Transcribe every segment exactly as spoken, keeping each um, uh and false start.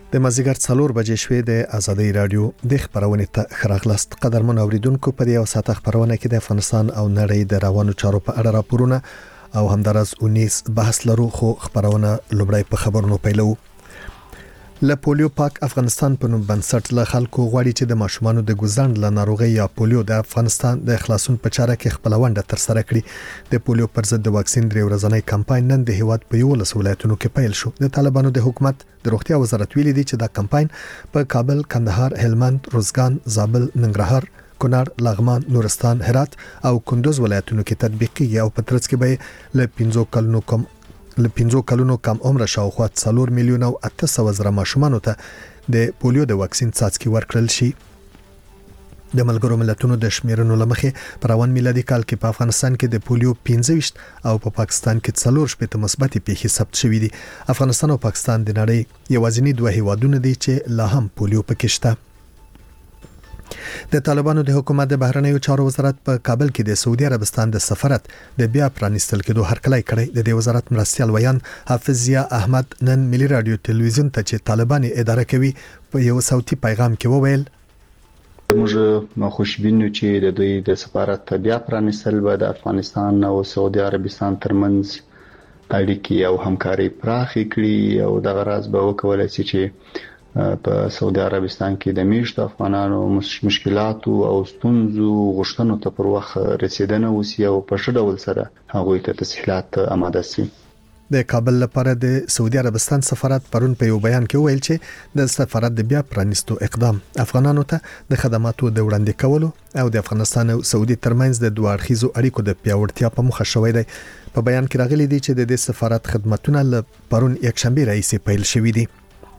د مازیګر څلور بجې شوې د آزادۍ رادیو د خبرونې ته خراغلاست. قدرمن اوریدونکو، په دې او ساعت خبرونه کې د افغانستان او نړۍ د روانو چارو په اړه راپورونه او همدارس اونیس بحث لرو. خو خبرونه لومړی په خبرونو پیلو. له پولیو پاک افغانستان په نوم بنسټ له خلکو غواړي چې د ماشومانو د ګوزند له ناروغي یا پولیو د افغانستان د خلاصون په چاره کې خپل ونډه تر سره کړي. د پولیو پر ضد د واکسین درې ورځنی کمپاین نن د هیواد په یو لس ولایتونو کې پیل شو. د طالبانو د حکومت د روغتیا وزارت ویلي دی چې دا کمپاین په کابل، کندهار، هلمند، روزګان، زابل، ننګرهار، کونړ، لغمان، نورستان، هرات او کندوز ولایتونو کې تطبیقي او په ترڅ کې به له پنځو کلونو کم له پنځو کلونو کم عمر شاوخوا څلور میلیون او اته سوه زره ماشومانو ته د پولیو د واکسین څاڅکي ورکړل شي. د ملګرو ملتونو د شمیرنو لمخې په روان میلادي کال کې په افغانستان کې د پولیو پنځه ویشت او په پاکستان کې څلور شپږ مثبت پیښې ثبت شوې دي. افغانستان او پاکستان د نړۍ یوازینی دوه هیوادونه دي چې لا هم پولیو پکې شته. د طالبانو د حکومت د بهرنیو چارو وزارت په کابل کې د سعودي عربستان د سفارت د بیا پرانیستل کېدو هرکلی کړی. د دې وزارت مرستیال ویان حافظ ضیا احمد نن ملي رادیو ټلویزیون ته چې طالبان اداره کوي په یو صوتي پیغام کې وویل: موږ خوشبینو چې د دوی د سفارت بیا پرانیستل به د افغانستان او سعودي عربستان ترمنځ اړیکې او همکاري پراخې کړي او د غرض به وکولای شي چې په سعودي عربستان کې د میشتو افغانانو مشکلاتو او ستونزو غوښتنو ته پر وخت رسیدنه وسی او په ښه ډول سره هغوی ته تسهیلات آماده شي. د کابل لپاره د سعودي عربستان سفارت پرون په یو بیان کې ویل چې د سفارت د بیا پرانیستو اقدام افغانانو ته د خدماتو د وړاندې کولو او د افغانستان او سعودي ترمنځ د دوه اړخیزو اړیکو د پیاوړتیا په موخه شوی دی. په بیان کې راغلي دي چې د دې سفارت خدماتونه له پرون یکشنبه راځي پیل شوي دي.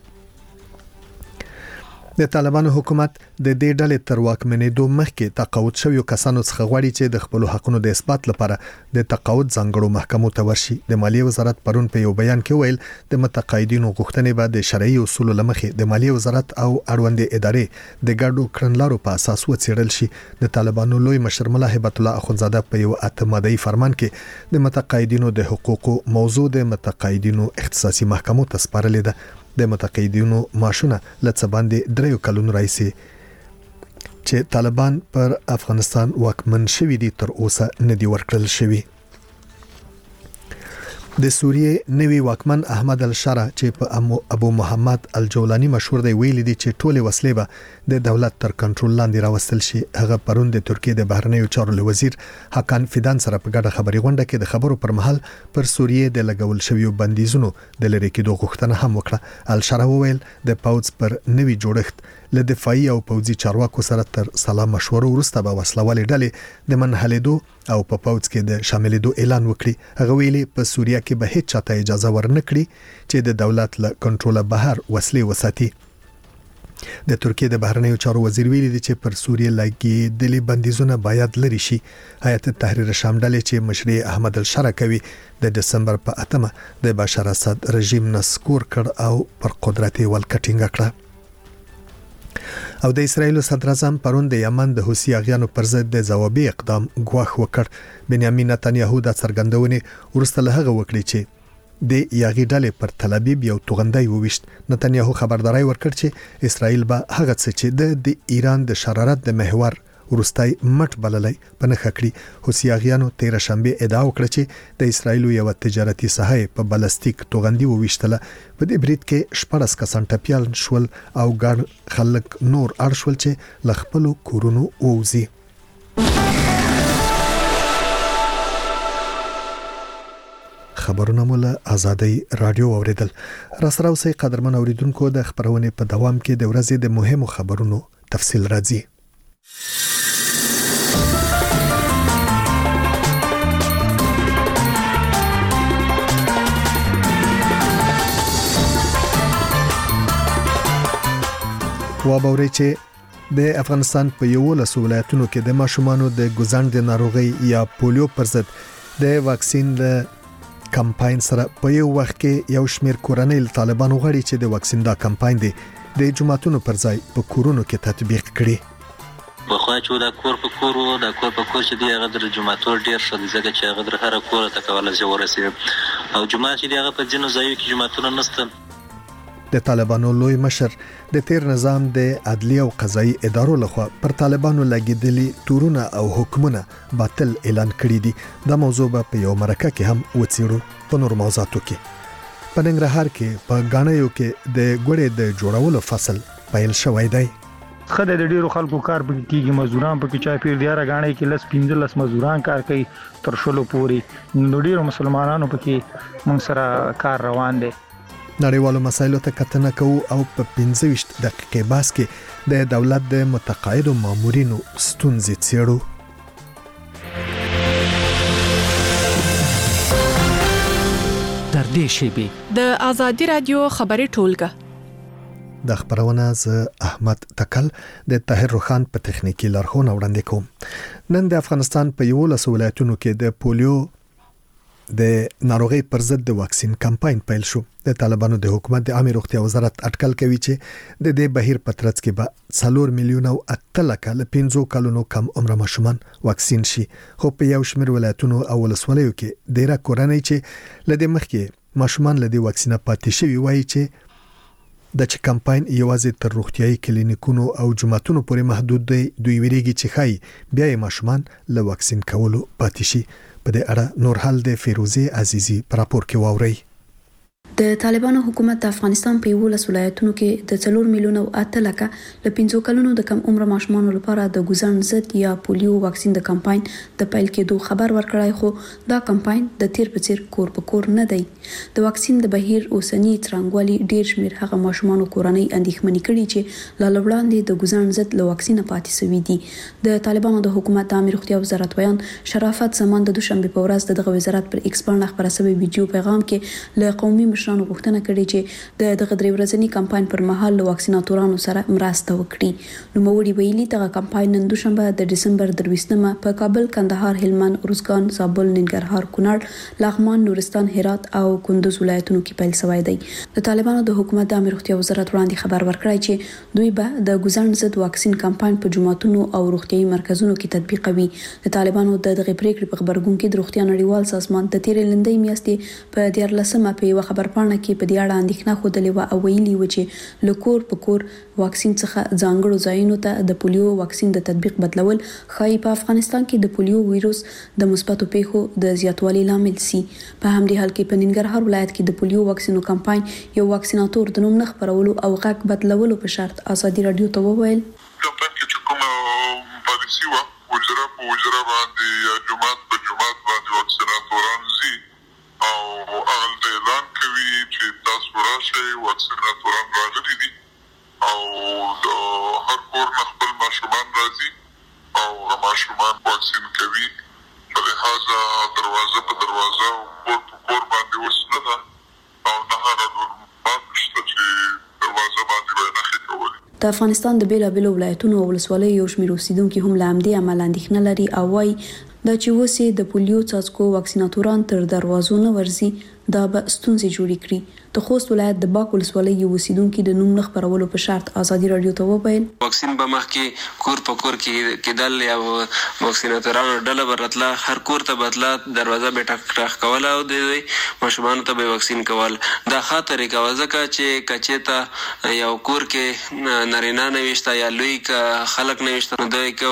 د طالبانو حکومت د دې ډلې تر واکمنېدو مخکې تقاعد شویو کسانو څخه غواړي چې د خپل حقونو د اثبات لپاره د تقاعد ځانګړو محکمو ته ورشي. د مالیې وزارت پرون په یو بیان کې ویل د متقاعدینو غوښتنې به د شرعي اصولو لمخې د مالیې وزارت او اړوندې ادارې د ګډو کړنلارو په اساس وڅېړل شي. د طالبانو لوی مشر ملا هیبت الله اخونزاده په یو اته ماده‌ای فرمان کې د متقاعدینو د حقوقو موضوع د متقاعدینو اختصاصي محکمو ته سپارلې ده. د متقاعدینو معاشونه لڅ باندې دریو کلونو راځي چې طالبان پر افغانستان واکمن شوي دي تر اوسه نه دی ورکړل شوی. د سوریې نوی واکمن احمد الشرع چې په ابو محمد الجولانی مشهور دی ویلي دي چې ټولې وسلې به د دولت تر کنټرول لاندې راوستل شي. هغه پرون د ترکیې د بهرنیو چارو وزیر حکان فیدان سره په ګډه خبري غونډه کې د خبرو پر مهال پر سوریې د لګول شویو بندیزونو د لری کېدو غوښتنه هم وکړه. الشرع وویل د پاوځ پر نوی جوړښت له دفاعي او پوځي چارواکو سره تر سلام مشورو وروسته به وسلوالې ډلې د منحلېدو او په پاوځ کې د شاملېدو اعلان وکړي. هغه ویلي په سوریه کې به هیڅ چاته اجازه ورنکړي چې د دولت له کنټروله بهر وسلې وساتي. د ترکیې د بهرنیو چارو وزیر ویلي دی چې پر سوریه لګي د بندیزونه باید لري شي. هیئت تحریر شام ډلې چې مشري احمد الشرع کوي د دسمبر په اتمه د بشار اسد رژیم نسکور کړ او پر قدرت یې ولکټینګ کړ. او د اسرایل صدر اعظم پرون د یمن د حوثي اغیانو پر ضد د ځوابي اقدام غواخ وکړ. بنیامین نتنیاهو د څرګندونې ورسته له هغه وکړي چې د یاغي ډلې پر تل ابیب یو توغندای وويشت. نتنیاهو خبرداري ورکړ چې اسرایل به هغه څه چې د ایران د شرارت د محور ورستای مټ بللای په نخښه کړی. حوثیاغیانو تیر شنبه ادعا وکړه چې د اسرایل یو تجارتي ساحه په بلستیک توغندي وويشتله. په دې بریټ کې شپږ کسان ټپيال شول او ګڼ خلک نور اړ شول چې لخپلو کورونو ووزي. خبرونه مول آزادۍ رادیو اوریدل. را سره اوسې قدرمن اوریدونکو د خبرونه په دوام کې د ورځې د مهمو خبرونو تفصیل راځي. وابوري چې د افغانستان په یو لس ولایتونو کې د ماشومانو د ګوزند د ناروغي یا پولیو پر ضد د واکسین د کمپاین سره په یو وخت کې یو شمېر کورنۍ طالبانو غواړي چې د واکسین دا کمپاین دی د جماعتونو پر ځای په کورونو کې تطبیق کړي. بخوا چې دا کور په کور وو دا کور په کور چې دی هغه در جماعتور ډیر شول ځکه چې هغه در هر کور ته کول زه ورسې او جماعت چې هغه په ځینو ځایو کې جماعتونه نشته د طالبانو لوی مشر د تیر نظام د عدلی او قضایي ادارو لخوا پر طالبانو لګیدلي تورونه او حکمونه باطل اعلان کړي دي. دا موضوع په یو مرکه کې هم وڅېړو. په نور موضوعاتو کې په ننګرهار کې په غاڼیو کې د ګوړې د جوړولو فصل پیل شوی دی. خدای د ډیرو خلکو کار پکې کیږي، مزدوران پکې چا پیر دیاره غاڼې کې لس پنځلس مزدوران کار کوي تر شلو پورې. نو ډیرو مسلمانانو پکې موږ سره کار روان دی. نړیوالو مسایلو ته کتنه کوو او په پنځه ویشت دقیقې باس کې د دولت د متقاعدو مامورینو ستونزې څېړو. در دې شیبې د آزادي رادیو خبري ټولګه د خبرونه ز احمد تکل د طاهر روخان په تخنیکی لارښوونه وړاندې کوم. نن د افغانستان په یو لس ولایتونو کې د پولیو د ناروغي پر ضد د واکسین کمپاین پیل شو. د طالبانو د حکومت د عامه روغتیا وزارت اټکل کوي چې د دې بهیر په ترڅ کې به څلور میلیون او اته لکه له پنځو کلونو کم عمر ماشومان واکسین شي. خو په یو شمېر ولایتونو او ولسوالیو کې ډیره کورنۍ چې لدې مخکې ماشومان لدې واکسینه پاتې شوی وایي چې د چ کمپاین یوازې تر روغتیايي کلینیکونو او جمعتونو پورې محدود دی. دوی ویریږي چې خای بیا یې ماشومان له واکسین کولو پاتې شي. په دې اړه نور حال د فیروزي عزیزي پر راپور کې واوري. د طالبانو حکومت د افغانستان په یو لس ولایتونو کې د څلور میلیون او اته لکه له پنځو کلونو د کم عمر ماشومانو لپاره د ګوزن ضد یا پولیو واکسین د کمپاین د پیل کېدو خبر ورکړای، خو دا کمپاین د تیر په څیر کور په کور نه دی. د واکسین د بهیر اوسنی ترنګوالي ډیر شمیر هغه ماشومانو کورنۍ اندېښمنې کړي چې لاله وړاندې د ګوزن ضد له واکسین پاتې سوي دي. د طالبانو د حکومت د عامه روغتیا وزارت ویان شرافت زمان د دوشنبه په ورځ دغه وزارت پر ایکس باندې خبره شوی ویډیو پیغام کې له قومي مشرانو غوښتنه کړې چې د دغه درې ورځنی کمپاین پر مهال له واکسیناتورانو سره مرسته وکړي. نو موړي ویلي دغه کمپاین نن دوشنبه د دسمبر درويشتمه په کابل، کندهار، هلمند، ارزګان، زابل، ننګرهار، کونړ، لغمان، نورستان، هرات او کندوز ولایتونو کې پیل شوی دی. د طالبانو د حکومت د عامه روغتیا وزارت وړاندې خبر ورکړی چې دوی به د ګوزن ضد واکسین کمپاین په جمعتونو او روغتیايي مرکزونو کې تطبیقوي. د طالبانو د دغه پریکړې په خبرګون کې د روغتیا نړیوال سازمان د تیرې لندۍ میاشتې په دیارلسمه په یو خبرپاڼه کې په دې اړه اندېښنه خوده و او ویلي و چې لکور په کور واکسین څخه ځانګړو ځایونو ته د پولیو واکسین د تطبیق بدلول خای په افغانستان کې د پولیو وایروس د مثبتو پیښو د زیاتوالي لامل سي. په همدې حال کې په ننګرهار ولایت کې د پولیو واکسینو کمپاین یو واکسیناتور د نوم نه خبرولو او غږ بدلولو په شرط آزادي رادیو ته وویل کمپاین کې کومه پالیسي و وزرا په وزرا باندې یا جماعت په جماعت باندې واکسیناتوران زی او اغل د اعلان کوي چې تاسو راشئ واکسیناتوران راغلي دي او د هر کور نه خپل ماشومان راځي او ماشومان واکسین کوي. په لحاظه دروازه په دروازه کور په کور باندې وسنه ده او نه هغه معلومات شته چې دروازه باندې به نښې کولې. د افغانستان د بیلابیلو ولایتونو او ولسوالیو یو شمېر اوسیدونکي هم له همدې امله اندېښنه لري او وایي دا چې اوسې د پولیو څاڅکو واکسیناتوران تر دروازو نه ورځي دا به ستونزې جوړې کړي. د خوست ولایت د باک ولسوالۍ یو اوسیدونکي د نوم نه خبرولو په شرط آزادي رادیو ته وویل واکسین به مخکې کور په کور کې کېدل یا واکسیناتورانو ډله به راتله، هر کور ته به تله، دروازه به ټک ټک کوله او د ماشومانو ته به واکسین کول. دا ښه طریقه وه ځکه چې که چېرته یو کور کې نارینه نه وي شته یا لوی که خلک نه وي شته نو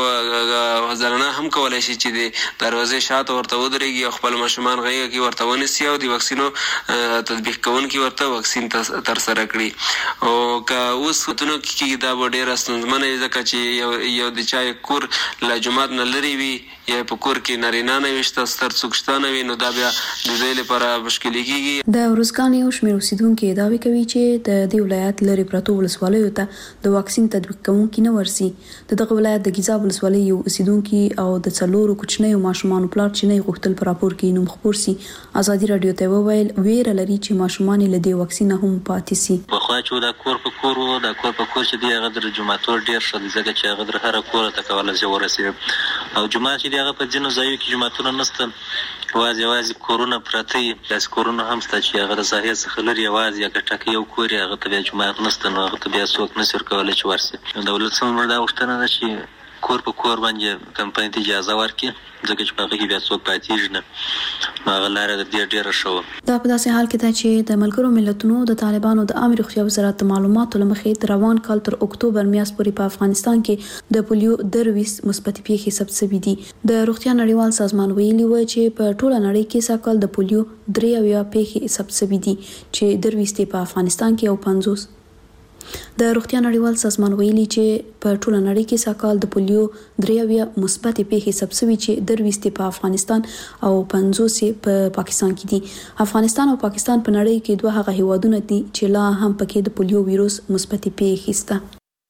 دوی زنانه هم کولی شي چې د دروازې شاته ورته ودرېږي او خپل ماشومان غېږه کې ورته ونیسي او د واکسینو تطبیق کوونکي ورته واکسین ترسره کړي. او که اوس وختونو کې دا به ډېره ستونزمنه وي ځکه چې یو د چا کور له جومات نه لرې وي یا په کور کې نارینه نه وي شته، ستر څوک شته نه وي، نو دا بیا د دوی لپاره مشکلې کېږي. د ارزګان یو شمېر اوسیدونکي دعوې کوي چې د دې ولایت لرې پرتو ولسوالیو ته د واکسین تطبیق کوونکي نه ورسي. د دغه ولایت د ګیزاب ولسوالۍ یو اوسیدونکي او د څلورو کوچنیو ماشومانو پلار چې نه غوښتل په راپور کې نوم خپور سي آزادي رادیو ته وویل ویره لري چې ماشومان له دې واکسین هم پاتې سي. په خوا چې دا کور په کور و دا کور په کور چې دی هغه د جمعتور ډیر ښه دی ځکه چې هغه در هر کور ته کولای شي ورسي او جمعه چې دی هغه په ځینو ځایو کې جمعتونه نشته، یوازې یوازې کورونه پراته وي، داسې کورونه هم شته چې هغه د ساحې څخه لرې یوازې یا ټاکلي یو کور یې هغه ته بیا جومات نشته نو هغه ته بیا څوک نشي ورکولی چې ورسي. نو دولت څخه دا غوښتنه ده چې کور په کور باندې کمپاین ته اجازه ورکړي ځکه چې په هغه کې بیا څوک پاتېږي نه هغه لاره د دې ډېره ښه دا په داسې حال کې ده چې د ملګرو ملتونو د طالبانو د عامه روغتیا وزارت معلوماتو لمخې د روان کال تر اکتوبر میاشت پورې په افغانستان کې د پولیو درویس مثبت پیښې ثبت شوې دي د روغتیا نړیوال سازمان ویلي و چې په ټوله نړۍ کې ساکل د پولیو درې اویا پیښې ثبت شوې دي چې درویس په افغانستان کې او پنځوس د روغتیا نړیوال سازمان ویلي چې په ټوله نړۍ کې ساکال د پولیو درې اویا مثبت پیښې ثبت شوې چې درویس په افغانستان او پنځوس په پاکستان کې دي افغانستان او پاکستان په نړۍ کې دوه هغه هیوادونه دي چې لا هم پکې د پولیو ویروس مثبت پیښې شته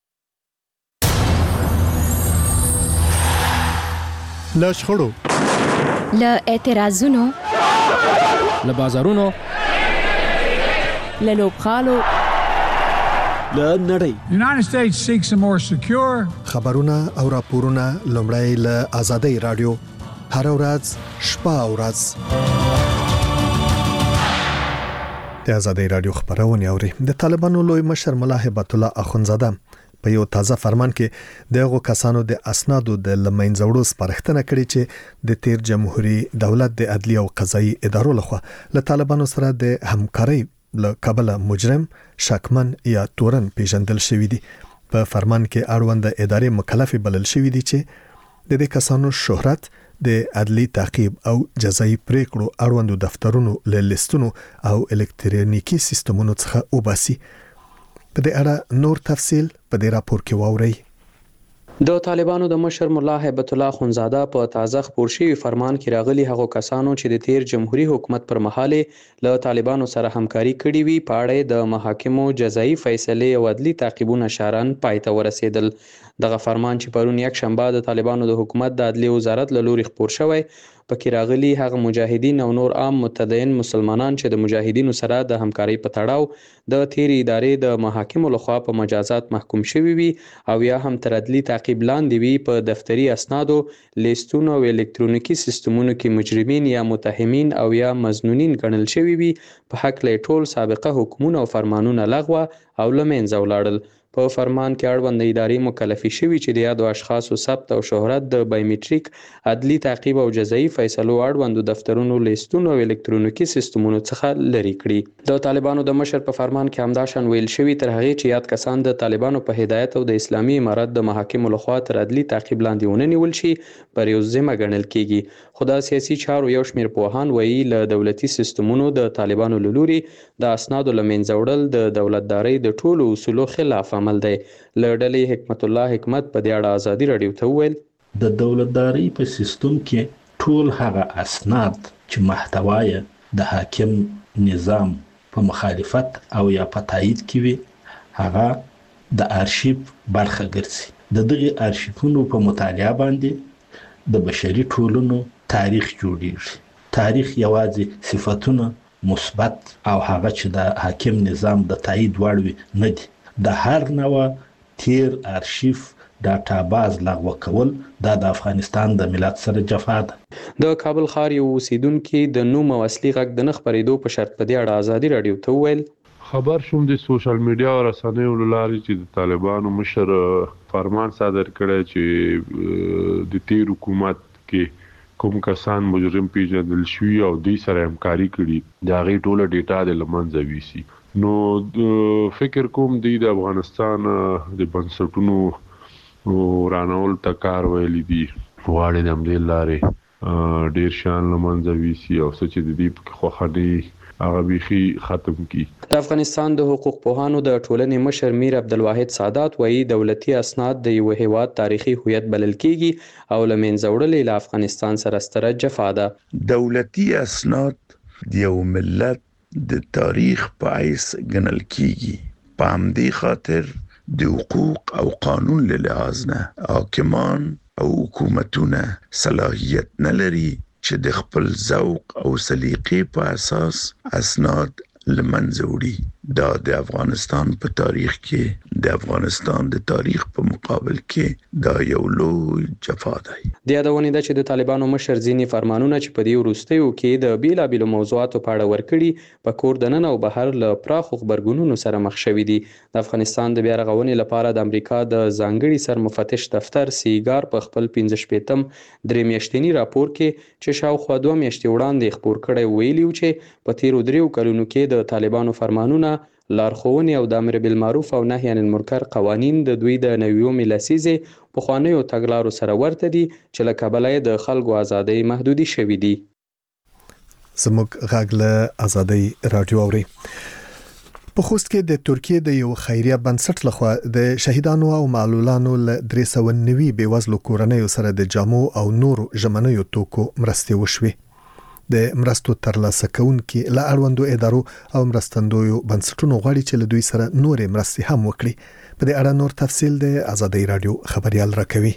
له شخړو له اعتراضونو له بازارونو له لوبغالو له نړۍ United States seeks a more secure خبرونه او راپورونه لومړی له آزادۍ رادیو هر ورځ شپه او ورځ د آزادۍ رادیو خبرونه اوري د طالبانو لوی مشر ملا هبت الله اخونزاده په یو تازه فرمان کې دغه کسانو د اسنادو د لمنځوړو سپارښتنه کړې چې د تیر جمهوریت دولت د عدلی او قضایي ادارو لخوا له طالبانو سره د همکارۍ له کابل مجرم شکمن یا تورن پیژندل شوی دی په فرمان کې اړوند ادارې مکلف بلل شوی دی چې د دې کسانو شهرت د عدلی تعقیب او جزایي پریکړو اړوند دفترونو له لیستونو او الکترونیکی سیستمونو څخه وباسي په دې اړه نور تفصیل په دې راپور کې واورئ د طالبانو د مشر ملا هبت الله اخونزاده په تازه خبر شوی فرمان کې راغلي هغو کسانو چې د تیر جمهوریت حکومت پر مهال له طالبانو سره همکاري کړې وي په اړه د محاکمو جزایي فیصله او عدلي تعقیبونه شارن پای ته ورسېدل دغه فرمان چې پرون یک شنبه د طالبانو د حکومت د عدلي وزارت له لوري خبر شوی پکې راغلي هغه مجاهدین او نور عام متدین مسلمانان چې د مجاهدینو سره د همکارۍ په تړاو د تیر ادارې د محاکمو لخوا په مجازات محکوم شوي وي او یا هم تر عدلي تعقیب لاندې وي په دفتري اسنادو لیستونو او الکترونیکی سیستمونو کې مجرمین یا متهمین او یا مظنونین ګڼل شوي وي په حق له ټول سابقه حکمونه او فرمانونه لغوه او له منځه ولاړل په فرمان کې اړوند ادارې مکلفي شوي چې د یادو اشخاصو ثبت او شهرت د بایومټریک عدلي تعقیب او جزایي فیصلو اړوند دفترونو لیستونو او الکترونیکی سیستمونو څخه لري کړي د طالبانو د مشر په فرمان کې همداشان ویل شوی تر هغه چې یاد کسان د طالبانو په هدایت او د اسلامي امارت د محاکمو لخوا تر عدلي تعقیب لاندې ونه نیول شي پر یو ذمه ګڼل کیږي خو د سیاسي چارو یو شمېر پوهان وایي له دولتي سیستمونو د طالبانو له لوري د اسنادو له منځه وړل د دولتدارۍ د ټولو اصولو خلاف عمل دی له ډلې حکمت الله حکمت په دې اړه ازادي رادیو ته وویل د دولتدارۍ په سیستم کې ټول هغه اسناد چې محتوای د حاکم نظام په مخالفت او یا په تایید کې وي هغه د ارشیف برخه ګرځي د دغه ارشیفونو په مطالعه باندې د بشري ټولنو تاریخ جوړیږي تاریخ یوازې صفاتونه مثبت او هغه چې د حاکم نظام د تایید وړ وي نه دي د هر نوع تیر ارشیف ډاټاباز لغوه کول دا د افغانستان د ملت سره جفا ده د کابل ښار یو اوسیدونکي د نوم او اصلي غږ د نه خپرېدو په شرط په دې اړه ازادي رادیو ته وویل خبر شوم د سوشل میډیا او رسنیو له لارې چې د طالبانو مشر فرمان صادر کړی چې د تیر حکومت کې کوم کسان مجرم پیژندل شوي او دوی سره همکاري کړي د هغې ټوله ډیټا د له منځه ویسي نو فکر کوم دی د افغانستان د بنسټونو رانول ته کار ویلی دي غواړي د همدې لارې ډیر شیان له منځه ویسي او څه چې د دې پکې خوښه دی هغه بیخي ختم کی د افغانستان د حقوق پوهانو د ټولنې مشر میر عبدالواحد سادات وایي دولتي اسناد د یو هیواد تاریخي هویت بلل کیږي او له منځه وړل له افغانستان سره ستره جفا ده دولتي اسناد د یو ملت د تاریخ په حیث ګڼل کیږي په همدې خاطر د حقوق او قانون له لحاظ نه حاکمان او حکومتونه صلاحیت نه لري چې د خپل ذوق او سلیقې په اساس اسناد له منځه وړي دا د افغانستان په تاریخ کې د افغانستان د تاریخ په مقابل کې دا یو لوی جفا دی. د یادونې ده چې د طالبانو مشر ځینې فرمانونه چې په دې وروستیو کې د بیلابیلو موضوعاتو په اړه ورکړي په کور دننه او بهر له پراخو غبرګونونو سره مخ شوي دي. د افغانستان د بیا رغونې لپاره د امریکا د ځانګړي سرمفتش دفتر سیګار په خپل پنځه شپېتم درې میاشتني راپور کې چې شاوخوا دوه میاشتې وړاندې خپور کړی ویلي و چې په تیرو دریو کلونو کې د طالبانو فرمانونه، لارښوونې او د امر بالمعروف او نهي عن المنکر قوانین د دوی د نویومې لسیزې پخوانیو تګلارو سره ورته دي چې له کبله یې د خلکو ازادۍ محدودي شوي دي. زموږ غږ له ازادۍ راډیو اوري. په خوست کې د ترکیې د یو خیریه بنسټ لخوا د شهیدانو او معلولانو له درې سوه نوي بېوزلو کورنیو سره د جامو او نورو ژمنیو توکو مرستې وشوې. د مرستو ترلاسه کوونکي له اړوندو ادارو او مرستندویو بنسټونو غواړي چې له دوی سره نورې مرستې هم وکړي. په دې اړه نور تفصیل د ازادۍ راډیو خبريال راکوي.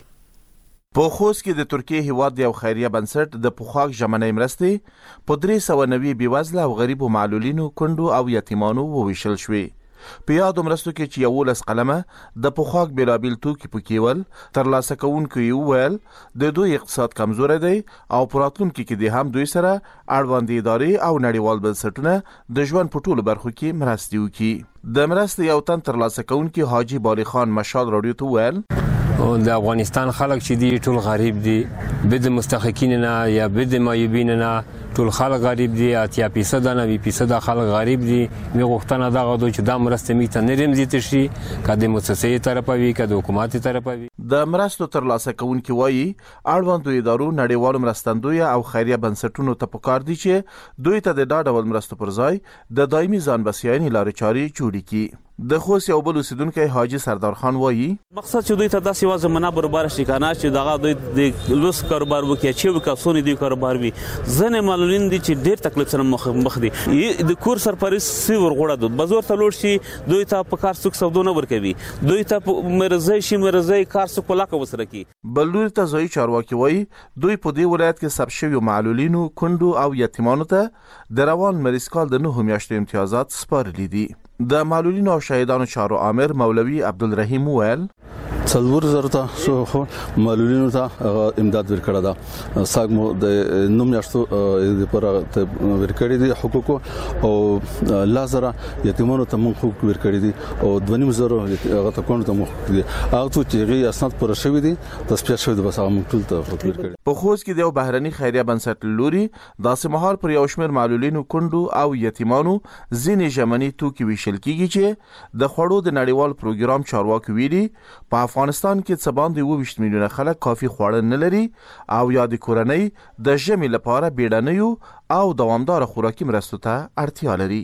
په خوست کې د ترکیې هیواد یو خیریه بنسټ د پوخاک ژمنۍ مرستې په درې سوه نوي بېوزله او غریبو معلولینو، کونډو او یتیمانو وویشل شوې. په یادو مرستو کې چې یولس قلمه د پوخاک بیلابیل توکي پکې ول، ترلاسه کوونکو یې وویل د دوی اقتصاد کمزوری دی او په راتلونکي کې د هم دوی سره اړوندې ادارې او نړیوال بنسټونه د ژوند په ټولو برخو کې مرستې وکړي. د مرستې یو تن ترلاسه کوونکي حاجي بالي خان مشال راډیو ته وویل د افغانستان خلک چې دي ټول غریب دي، بد مستحقین نه یا بد معیوبین نه، ټول خلک غریب دي. اتیا فیصد نه وی فیصد خلک غریب دي. می غوښتنه دا غوډو چې دا مرسته میته نرم زیات شي، کله مؤسسې طرفه وي کله حکومت طرفه وي. د مرستو ترلاسه کوونکي وایي اړوندو ادارو، نړیوالو مرستندوی او خیریه بنسټونو ته پکار دي چې دوی ته د دا ډول مرستو پر ځای د دایمي ځان بسیاینې لارې چارې جوړې کړي. د خوست یو بل اوسیدونکی حاجي سردار خان وایي مقصد چې دوی ته داسې یوازې منع برابر شي کنه چې دغه دوی د لوس کاروبار وکړي چې وکاسونې دوی کاروبار وي. ځنې معلولین دي چې ډېر تکلیف سره مخ مخ دي. د کور سرپرست سی ورغوړه دو بازار ته لوړ شي، دوی ته په کار څوک سودو نه ورکوي، دوی ته مرزي شي مرزي کار څوک ولاکه وسره کی. بلور ته ځای چارواکي وایي دوی په دې ولایت کې سب شوي معلولینو، کونډو او یتیمانو ته د روان مریض کال د نهو میاشتو امتیازات سپارلي دي. د معلولینو او شهیدانو چارو امر مولوي عبدالرحیم وویل څلور زره ته سو معلولینو ته امداد ورکړه ده. ساګمو د نوم میاشتو پر ورکړي دي حقوق او لازره یتیمانو ته مونږ حقوق ورکړي دي او دونیم زره هغه ته کوم ته مونږ دي او چې هغه اسناد پر شوی دي تصفیه شوی دي بس هغه مونږ ټول ته حقوق ورکړي. په خوست کې د یو بهرني خیریه بنسټ لوري داسې مهال پر یو شمېر معلولینو، کونډو او یتیمانو ځینې ژمني توکي ویشل کیږي چې د خوړو د نړیوال پروګرام چارواکي ویلي په افغانستان کې څه باندې اووه ویشت میلیونه خلک کافي خواړه نه لري او یا د کورنۍ د ژمي لپاره بیړنیو او دوامدار خوراکي مرستو ته اړتیا لري.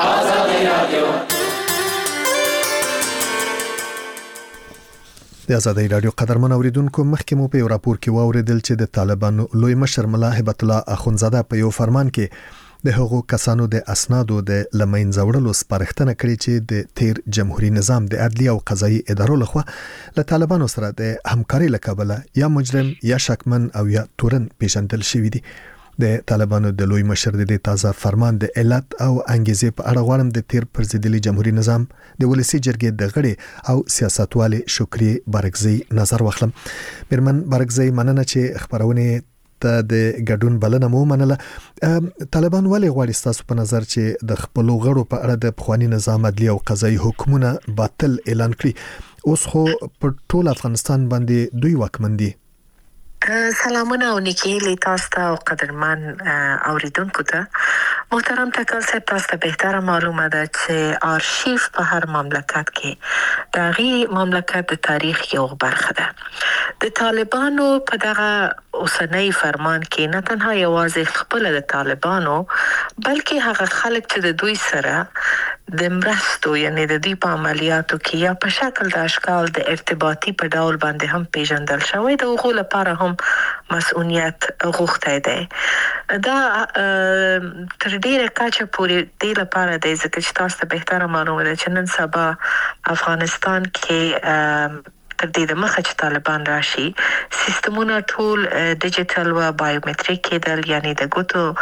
د ازادۍ راډیو قدرمن اوریدونکو، مخکې مو په یو راپور کې واوریدل چې د طالبانو لوی مشر ملا هبت الله اخونزاده په یو فرمان کې د هغو کسانو د اسنادو د لمنځه وړلو سپارښتنه کړې چې د تیر جمهوریت نظام د عدلي او قضایي ادارو لخوا له طالبانو سره د همکارۍ له کبله یا مجرم یا شکمن او یا تورن پیژندل شوي دي. د طالبانو د لوی مشر د تازه فرمان د علت او انګیزې په اړه غواړم د تیر پرزیدلي جمهوریت نظام د ولسی جرګې د غړي او سیاستوال شکری بارګزی نظر واخلم. میرمن بارګزی، مننه چې خبرونه ته د ګډون بلنه مو منله. طالبان ولې غواړي ستاسو په نظر چې د خپل غړو په اړه د پخوانی نظام عدلي او قضایي حکمونه باطل اعلان کړي؟ اوس خو په ټول افغانستان باندې دوی واکمن دي. سلامونه او نیکی تاسو ته او قدرمن اوریدونکو ته. محترم ټاکل صاحب، تاسو ته بهتره معلومه ده چې آرشیف په هر مملکت کې د هغې مملکت د تاریخ یو برخه ده. د طالبانو په دغه اوسنۍ فرمان کې نه تنها یوازې خپل د طالبانو بلکې هغه خلک چې د دوی سره د مرستو یعنی د دوی په عملیاتو کې یا په شکل د اشکال د ارتباطي په ډول باندې هم پیژندل شوی د هغو لپاره هم مسؤلیت غوښتی دی. دا تر ډیره کچه پورې دې لپاره دی ځکه چې تاسو ته بهتره معلومه ده چې نن سبا افغانستان کې تر دې د مخه چې طالبان راشي سیستمونه ټول ډیجیټل و بایومټریک کېدل، یعنی د ګوتو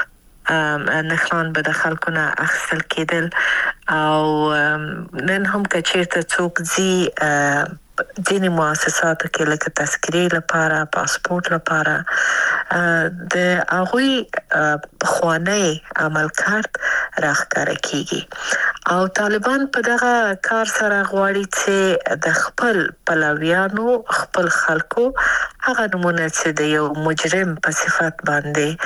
نخان به د خلکو نه اخیستل کېدل او نن هم که چیرته څوک ځي ځینې مؤسساتو کې لکه تذکرې لپاره پاسپورت لپاره د هغوی پخوانی عمل کرد راښکاره کیږي او طالبان په دغه کار سره غواړي چې د خپل پلویانو خپل خلکو هغه نمونه چې د یو مجرم په صفت باندې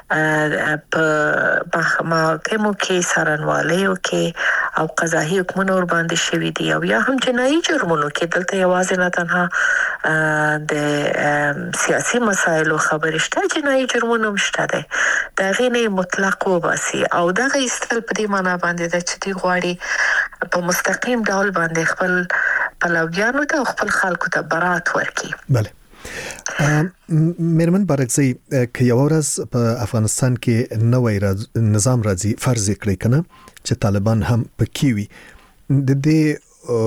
په محکمو کې څارنوالیو کې او قضایي حکمونه ور باندې شوي دي او یا هم جنایي جرمونو کې دلته یوازې نه تنها د سیاسي مسایلو خبرې شته جنایي جرمونه هم شته دي د هغې نه مطلق وباسي او دغه ایستل په دې معنا باندې ده چې دوی غواړي په مستقیم ډول باندې خپل پلویانو ته او خپل خلکو ته برات ورکړي. بله میرمن بارکزی که یو ورځ په افغانستان کې نوې نظام راځي فرض کړئ کنه چې طالبان هم پکې وي د دې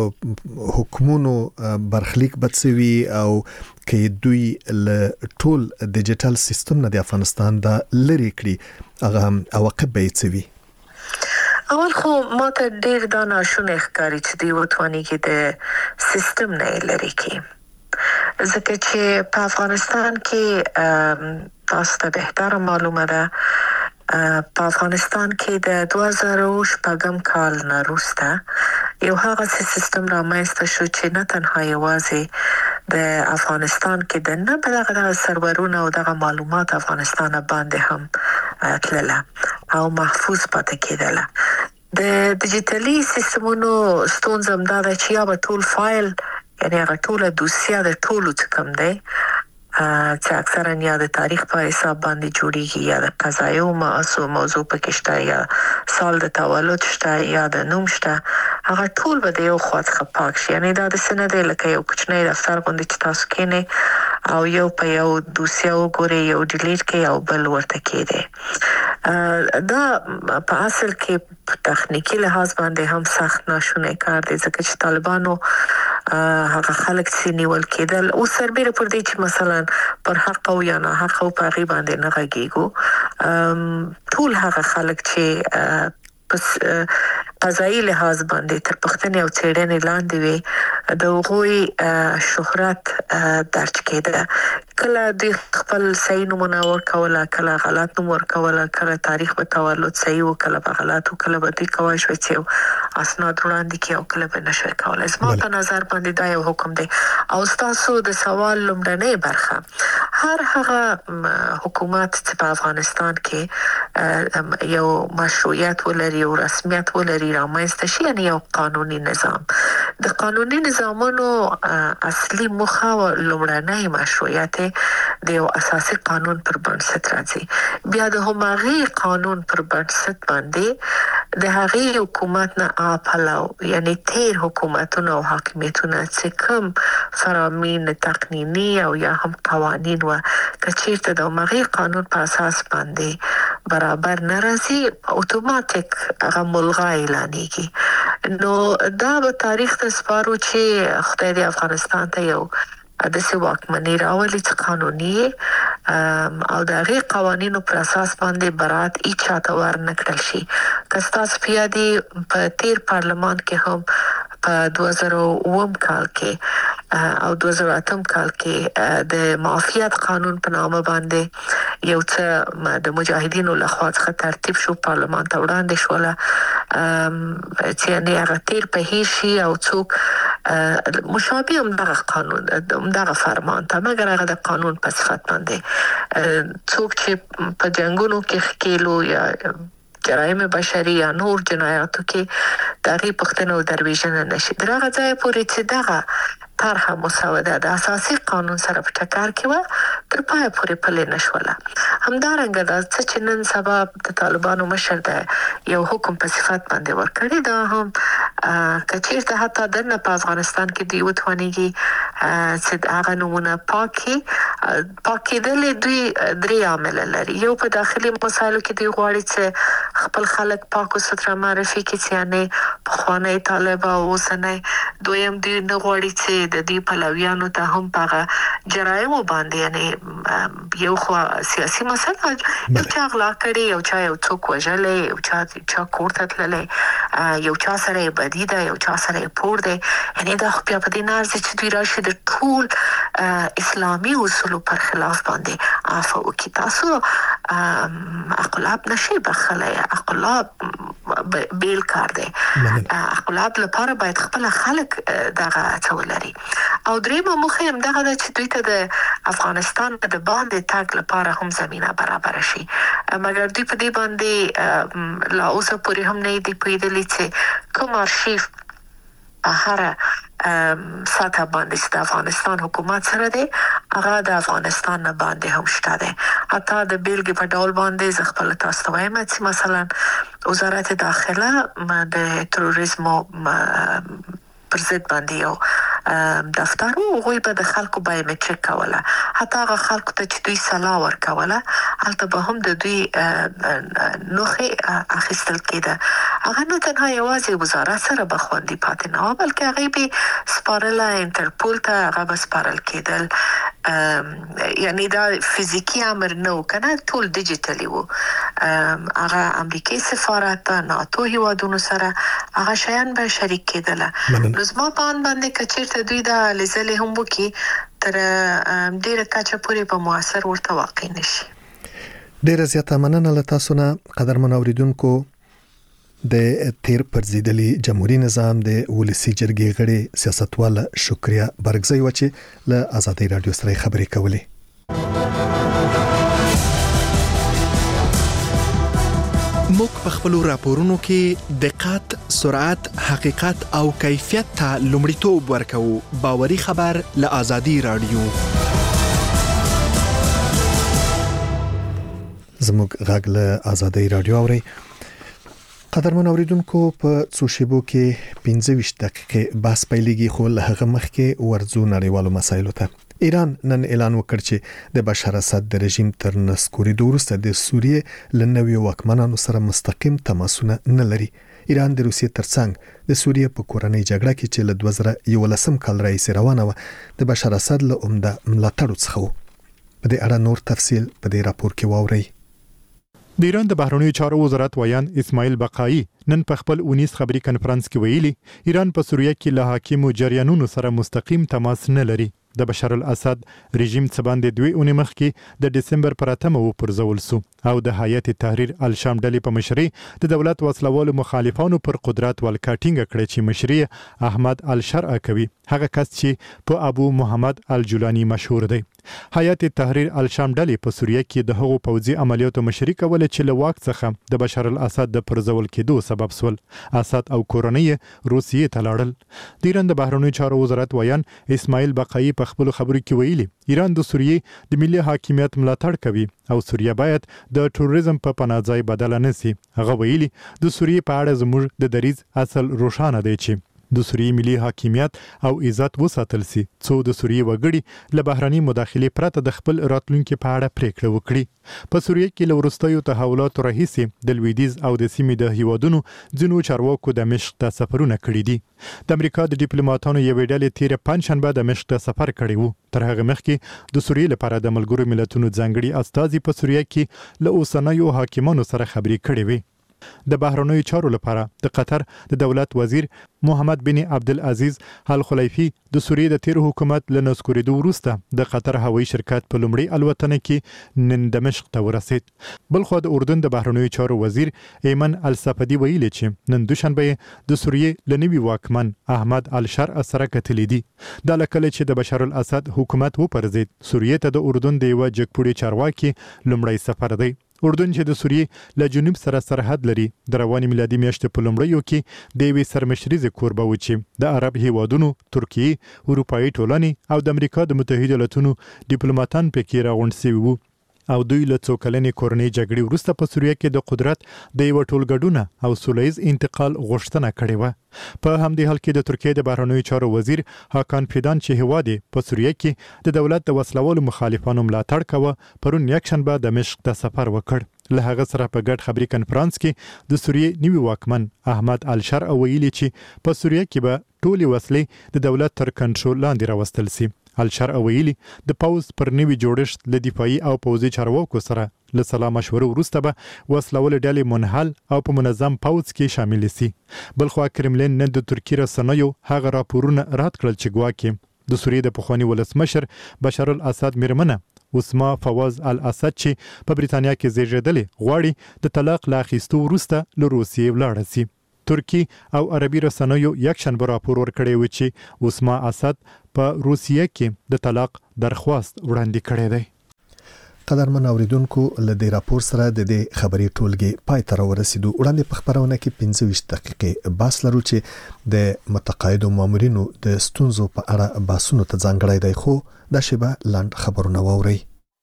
حکومتونو برخلیک بدسوي او کې دوی له ټول ډیجیټل سیستم نه د افغانستان د لری کړی هغه عواقب به یې اول خو ماته ډیر دا ناشونه ښکاري چې دی وټوانی کې د سیستم نه لری کې ځکه چې په افغانستان کې تاسو ته بهتره معلومه ده په افغانستان کې د دوه زره شپږم کال نه وروسته یو هغه سیستم رامنځته شو چې نه تنها یوازې د افغانستان کې د نه بلغه سرورونه او دغه معلومات افغانستان باندې هم تلله او محفوظ پاتې کېدله. د ډیجیټلي سیستمونو ستونزه هم دا ده چې یا به ټول فایل یعنی هغه ټوله دوسیه د ټولو څه کم دی چې اکثرا یا د تاریخ په حساب باندې جوړیږي یا د قضایو موضوع موضوع پکې شته یا سال د تولد شته یا د نوم شته هغه ټول به د یو خوا څخه پاک شي یعنی دا د سند لکه یو کوچنی دفتر غوندې چې تاسو کېنئ او یو په یو دوسیه وګورئ یو ډیلیټ کړئ او بل ورته کېږدئ. دا په اصل کې په تخنیکی لحاظ باندې هم سخت ناشونی کار دی ځکه چې طالبانو هغه خلک چې نیول کېدل او سربېره پر دې چې مثلا پر حق او یا نه حق او په هغې باندې نه غږېږو ټول هغه خلک چې پس قضایي لحاظ باندې تر پوښتنې او څېړنې لاندې وي د هغوی شهرت درج کېده کله دوی خپل صحیح نومونه ورکوله کله غلط نوم ورکوله کله تاریخ به تولد صحیح و کله به غلط و کله به دوی کولی شوی چې اسناد وړاندې کړي او کله به نه شوی کولی. زما په نظر باندې دا یو حکم دی او ستاسو د سوال لومړنۍ برخه هر هغه حکومت چې په افغانستان کې یو مشروعیت ولري او رسمیت ولري رامنځته شي یعنی یو قانوني نظام د قانوني نظامونو اصلي موخه او لومړنۍ مشروعیت د یو اساسي قانون پر بنسټ راځي بیا د هماغي قانون پر بنسټ باندې د هغې حکومت نه اپلاو یعنی تیر حکومتونه او حاکمیتونه چې کوم فرامین تقنینی او یا هم قوانین و کچیرته د هماغي قانون په اساس باندې برابر ناراضي اتوماتیک هغه ملغا اعلانېږي. نو دا به تاریخ ته سپارو چې خدای دې افغانستان ته یو داسې واکمني راولي چې قانوني او د هغې قوانینو پر اساس باندې برات هیچا ته ورنه کړل شي. که ستاسو په یاد وي په تیر پارلمان کې هم په دوه زره اووم کال کې او دوه زره اتم کال کې د معافیت قانون په نامه باندې یو څه د مجاهدینو لخوا څخه ترتیب شو پارلمان ته وړاندې شوله چې یعنې هغه تیر په هیر شي او څوک مشابه همدغه قانون همدغه فرمان ته مګر هغه د قانون په صفت باندې څوک چې په جنګونو کې ښکېلو یا جرایم بشري یا نور جنایاتو کې د هغې پوښتنه او درویژنه نشي تر هغه ځایه پورې چې دغه طرحه مسوده د اساسي قانون سره په ټکر کې وه تر پایه پورې پلې نه شوله. همدارنګه دا څه چې نن سبا د طالبانو مشر د یو حکم په صفت باندې ورکړی دا هم که چېرته حتی دننه په افغانستان کې دوی وتوانېږي چې هغه نومونه پاک کړي پاک کېدل دوی درې عامله لري. یو په داخلي مسایلو کې دوی غواړي چې خپل خلک پاک او ستر معرفي کې یعنی په خوانه طالب او اوسنه دویم دی نه غوړي چې د دې پلویانو ته هم پاغه جرایم باندې یعنی یو خو سیاسي مسله یو چا غلا کړي یو چا یو څوک وژلې یو چا چا کوړه تللې یو چا سره بدی ده یو چا سره پور ده یعنی دا خو په دې نار چې دوی راشي د ټول اسلامي اصول پر خلاف باندې عفو کی تاسو اقلاب نشي بخله اقلاب بیل کار دی اقلاب لپاره باید خپل خلک دغه څولري او درېمه مخه هم دغه چې دوی ته د افغانستان د باندې تاګ لپاره هم زمينه برابر شي مګر دوی په دې باندې لا اوسه پورې هم نه دی پیدلی چې کوم ارشیف هر ساته باندې د افغانستان حکومت سره دی هغه د افغانستان نه باندې هم شته دی حتی د بیلګې په ډول باندې ز خپل تاسو ته وایم چې مثلا وزارت داخله د تروریزم پر ضد باندې یو دفتر او غوي په د خلکو بایومټریک کوله حتی هغه خلکو ته چې دوی سلا ورکوله البته به هم د دوی نوخه اخیستل کېده هغه نه تنها یوازې وزارت سره بخوندي پاتې نه بلکې هغه به سپارل انټرپول ته هغه به سپارل کېدل یعنی دا فزیکی امر نه کنه ټول ډیجیټلی وو هغه امریکای سفارت ناتو هیوادونو سره هغه شیان به شریک کېدل لزما پان باندې کچیر ته دوی دا لزلې هم وکي تر ډیره کچه پورې په موثر ورته واقع نشي ډیره زیاته مننه له تاسو نه قدرمن اوریدونکو د تیر پرزیدلی جمهوریت نظام د ولسی جرګې غړي سیاستوال شکریا برګزی و چې له آزادۍ رادیو سره خبرې کولې موږ په خپل راپورونو کې دقت، سرعت، حقیقت او کیفیت ته لومړیتوب ورکوو. باوري خبر له آزادۍ رادیو. زموږ غږ له آزادۍ رادیو اوري. قدرمن اوریدونکو په څو شیبو کې پنځه ویشت دقیقې بحث پیلېږي خو له هغه مخکې ورځو نړیوالو مسایلو ته. ایران نن اعلان وکړ چې د بشار اسد د رژیم تر نسکورېدو وروسته د سوریې له نویو واکمنانو سره مستقیم تماسونه نه لري. ایران د روسیې ترڅنګ د سوریې په کورنۍ جګړه کې چې له دوه زره یولسم کال راهیسې روانه وه د بشار اسد له عمده ملاتړو څخه و. په دې اړه نور تفصیل په دې راپور کې واورئ. د ایران د بهرنیو چارو وزارت ویان اسماعیل بقایی نن په خپل اونیز خبري کانفرنس کې ویلي ایران په سوریه کې له حاکمو جریانونو سره مستقیم تماس نه لري. د بشار الاسد رژیم څخه باندې دوی اونۍ مخکې د دسمبر پر اتمه و پرځول سو او د هیئت تحریر الشام ډلې په مشرۍ د دولت وسلوالو مخالفانو پر قدرت ولکاټینګ کړی چې مشري احمد الشرع کوي هغه کس چې په ابو محمد الجولانی مشهور دی. هیئت تحریر الشام ډلې په سوریه کې د هغو پوځي عملیاتو مشري کوله چې له واک څخه د بشار الاسد د پرځول کېدو سبب سول. اسد او کورنۍ روسیې ته لاړل. د ایران د بهرنیو چارو وزارت ویان اسماعیل بقایی په خپل خبرو کې ویلي ایران د سوریې د ملي حاکمیت ملاتړ کوي او سوریه باید د ټوریزم په پناهځای بدل نه شي. هغه ویلي د سوریې په اړه زموږ د دریځ اصل روښانه دی چې د سوریې ملي حاکمیت او عزت وساتل سي څو د سوریې وګړي له بهرني مداخلې پرته د خپل راتلونکو په اړه پریکړه وکړي. په سوریه کې له وروستیو تحولاتو راهیسې د لویدیز او د سیمې د هیوادونو ځینو چارواکو د دمشق ته سفرونه کړي دي. د امریکا د ډیپلوماټانو یوې ډلې تیر پنځشنبه د دمشق ته سفر کړی وو. تر هغه مخکې د سوریې لپاره د ملګرو ملتونو ځانګړي استازي په سوریه کې له اوسنیو حاکمانو سره خبرې کړې وي. د بهرنیو چارو لپاره د قطر د دولت وزیر محمد بن عبدالعزیز ال خلیفی د سوریې د تیر حکومت له نسکورېدو وروسته د قطر هوایي شرکت په لومړي الوتنه کې نن دمشق ته ورسید. بلخو د اردن د بهرنیو چارو وزیر ایمن الصفدی ویلي چې نن دوشنبه د سوریې له نوي واکمن احمد الشرع سره کتلې دي. دا لکه چې د بشار الاسد حکومت وپرځید سوریې ته د اردن د یو جګپوړي چارواکي لومړی سفر دی. اردن چې د سوریې له جنوب سره سرحد لري د رواني میلادي میاشتې په لومړیو کې د یوې سرمشریزې کوربه و چې د عرب هیوادونو، ترکیې، اروپایي ټولنې او د امریکا د متحده ایالاتونو ډیپلوماټان پکې راغونډ شوي وو او دوی له څو کلنې کورنۍ جګړې وروسته په سوریه کې د قدرت د یو ټولګډونه او سولهییز انتقال غوښتنه کړې وه. په همدې حال کې د ترکیې د بهرنیو چارو وزیر هاکان فیدان چې هیواد په سوریه کې د دولت د وسلوالو مخالفانو ملاتړ کوه پرون یکشنبه دمشق ته سفر وکړ. له هغه سره په ګډ خبري کنفرانس کې د سوریې نیوي واکمن احمد الشرع ویلي چې په سوریه کې به ټولې وسلې د دولت تر کنټرول لاندې راوستل سي. الشرع ویلي د پاوز پر نوي جوړښت له دفاعي او پوځي چارواکو سره له سلا مشورو وروسته به وسلول ډلې منحل او په منظم پاوز کې شامل سي. بلخوا کرملین نن د ترکیې رسنیو هغه راپورونه رد کړل چې ګواکې د سوریې د پخواني ولسمشر بشار الاسد میرمنه اسما فواز الاسد چې په بریتانیا کې زیږېدلې غواړي د طلاق لا اخیستو وروسته له روسیې ولاړه سي. ترکی او عربي رسنیو یکشنبه راپور ورکړی و چې اسما اسد په روسیه کې د طلاق درخواست وړاندې کړی دی. قدرمن اوریدونکو له دې راپور سره د دې خبري ټولګي پای ته ورسېدو. وړاندې په خبرونه کې پنځه ویشت دقیقې بحث لرو چې د متقاعدو مامورینو د ستونزو په اړه بحثونو ته ځانګړی دی، خو دا شیبه لاند خبرونه واورئ.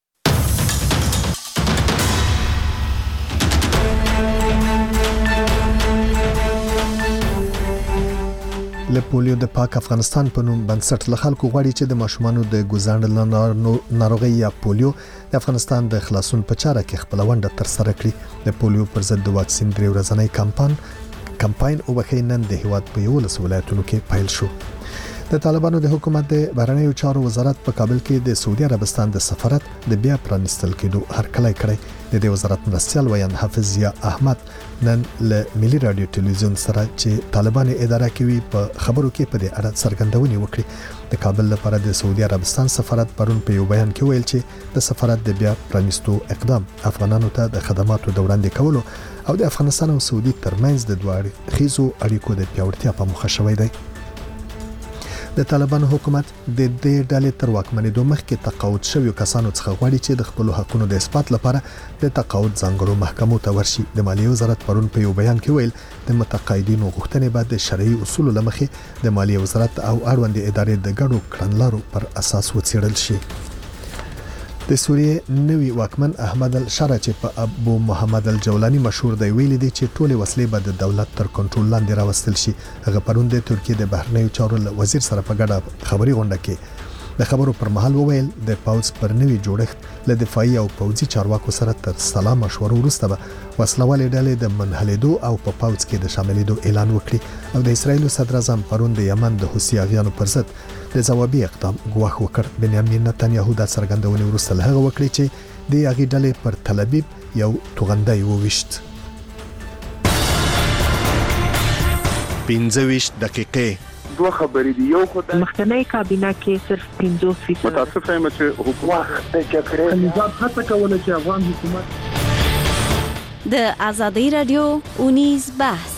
له پولیو د پاک افغانستان په نوم بنسټ له خلکو غواړي چې د ماشومانو د ګوزاڼ ناروغي یا پولیو د افغانستان د خلاصون په چاره کې خپل ونډه تر سره کړي. د پولیو پر ضد د واکسین درې ورځنی کمپاین کمپاین او بخینن د هیواد په یولس ولایتونو کې پیل شو. د طالبانو د حکومت د بهرنیو چارو وزارت په کابل کې د سعودي عربستان د سفارت د بیا پرانستل کېدو هرکلی کړی. د دې وزارت مرستیال ویان حافظ ضیا احمد نن له ملي رادیو ټلویزیون سره چې طالبان اداره کوي په خبرو کې په دې اړه څرګندونې وکړي. د کابل لپاره د سعودي عربستان سفارت پرون په یو بیان کې ویل چې د سفارت د بیا پرانستو اقدام افغانانو ته د خدماتو د وړاندې کولو او د افغانستان او سعودي ترمنځ د دوه اړخیزو اړیکو د پیاوړتیا په موخه شوی دی. د طالبانو حکومت د دې ډلې تر واکمنېدو مخکې تقاعد شویو کسانو څخه غواړي چې د خپل حقوقو د اثبات لپاره د تقاعد ځانګړو محکمو ته ورشي. د مالیې وزارت پرون په یو بیان کې ویل د متقاعدینو غوښتنې بعد د شرعي اصولو لمخې د مالیې وزارت او اړوند ادارې د ګډو کړنلارو پر اساس وڅېړل شي. د سوریې نوی واکمن احمد الشرع چې په ابو محمد الجولانی مشهور دی ویلي دی چې ټولې وسلې به د دولت تر کنټرول لاندې راوستل شي. هغه پرون د ترکیې د بهرنیو چارو وزیر سره په ګډه خبري غونډه کې د خبرو پر مهال وویل د پاوز پر نوي جوړښت له دفاعي او پوځي چارواکو سره تر سلا مشورو وروسته به وسلوالې ډلې د منحلېدو او په پاوز کې د شاملېدو اعلان وکړي. او د اسرایل صدر اعظم پرون د یمن د حوثي اغیانو پر ضد د ځوابي اقدام ګواښ وکړ. بنیامین نتنیاهو د څرګندونې وروسته له هغه وکړي چې د هغې ډلې پر تل ابیب یو توغندی وویشت. پنځه ویشت دقیقې دوه خبرې دي. یو خو د مخکنی کابینه کې صرف پنځوس فیصد متاسفه یم چې حکومت د جګړې نظام هڅه کوله چې افغان حکومت د ازادي رادیو اونیز بحث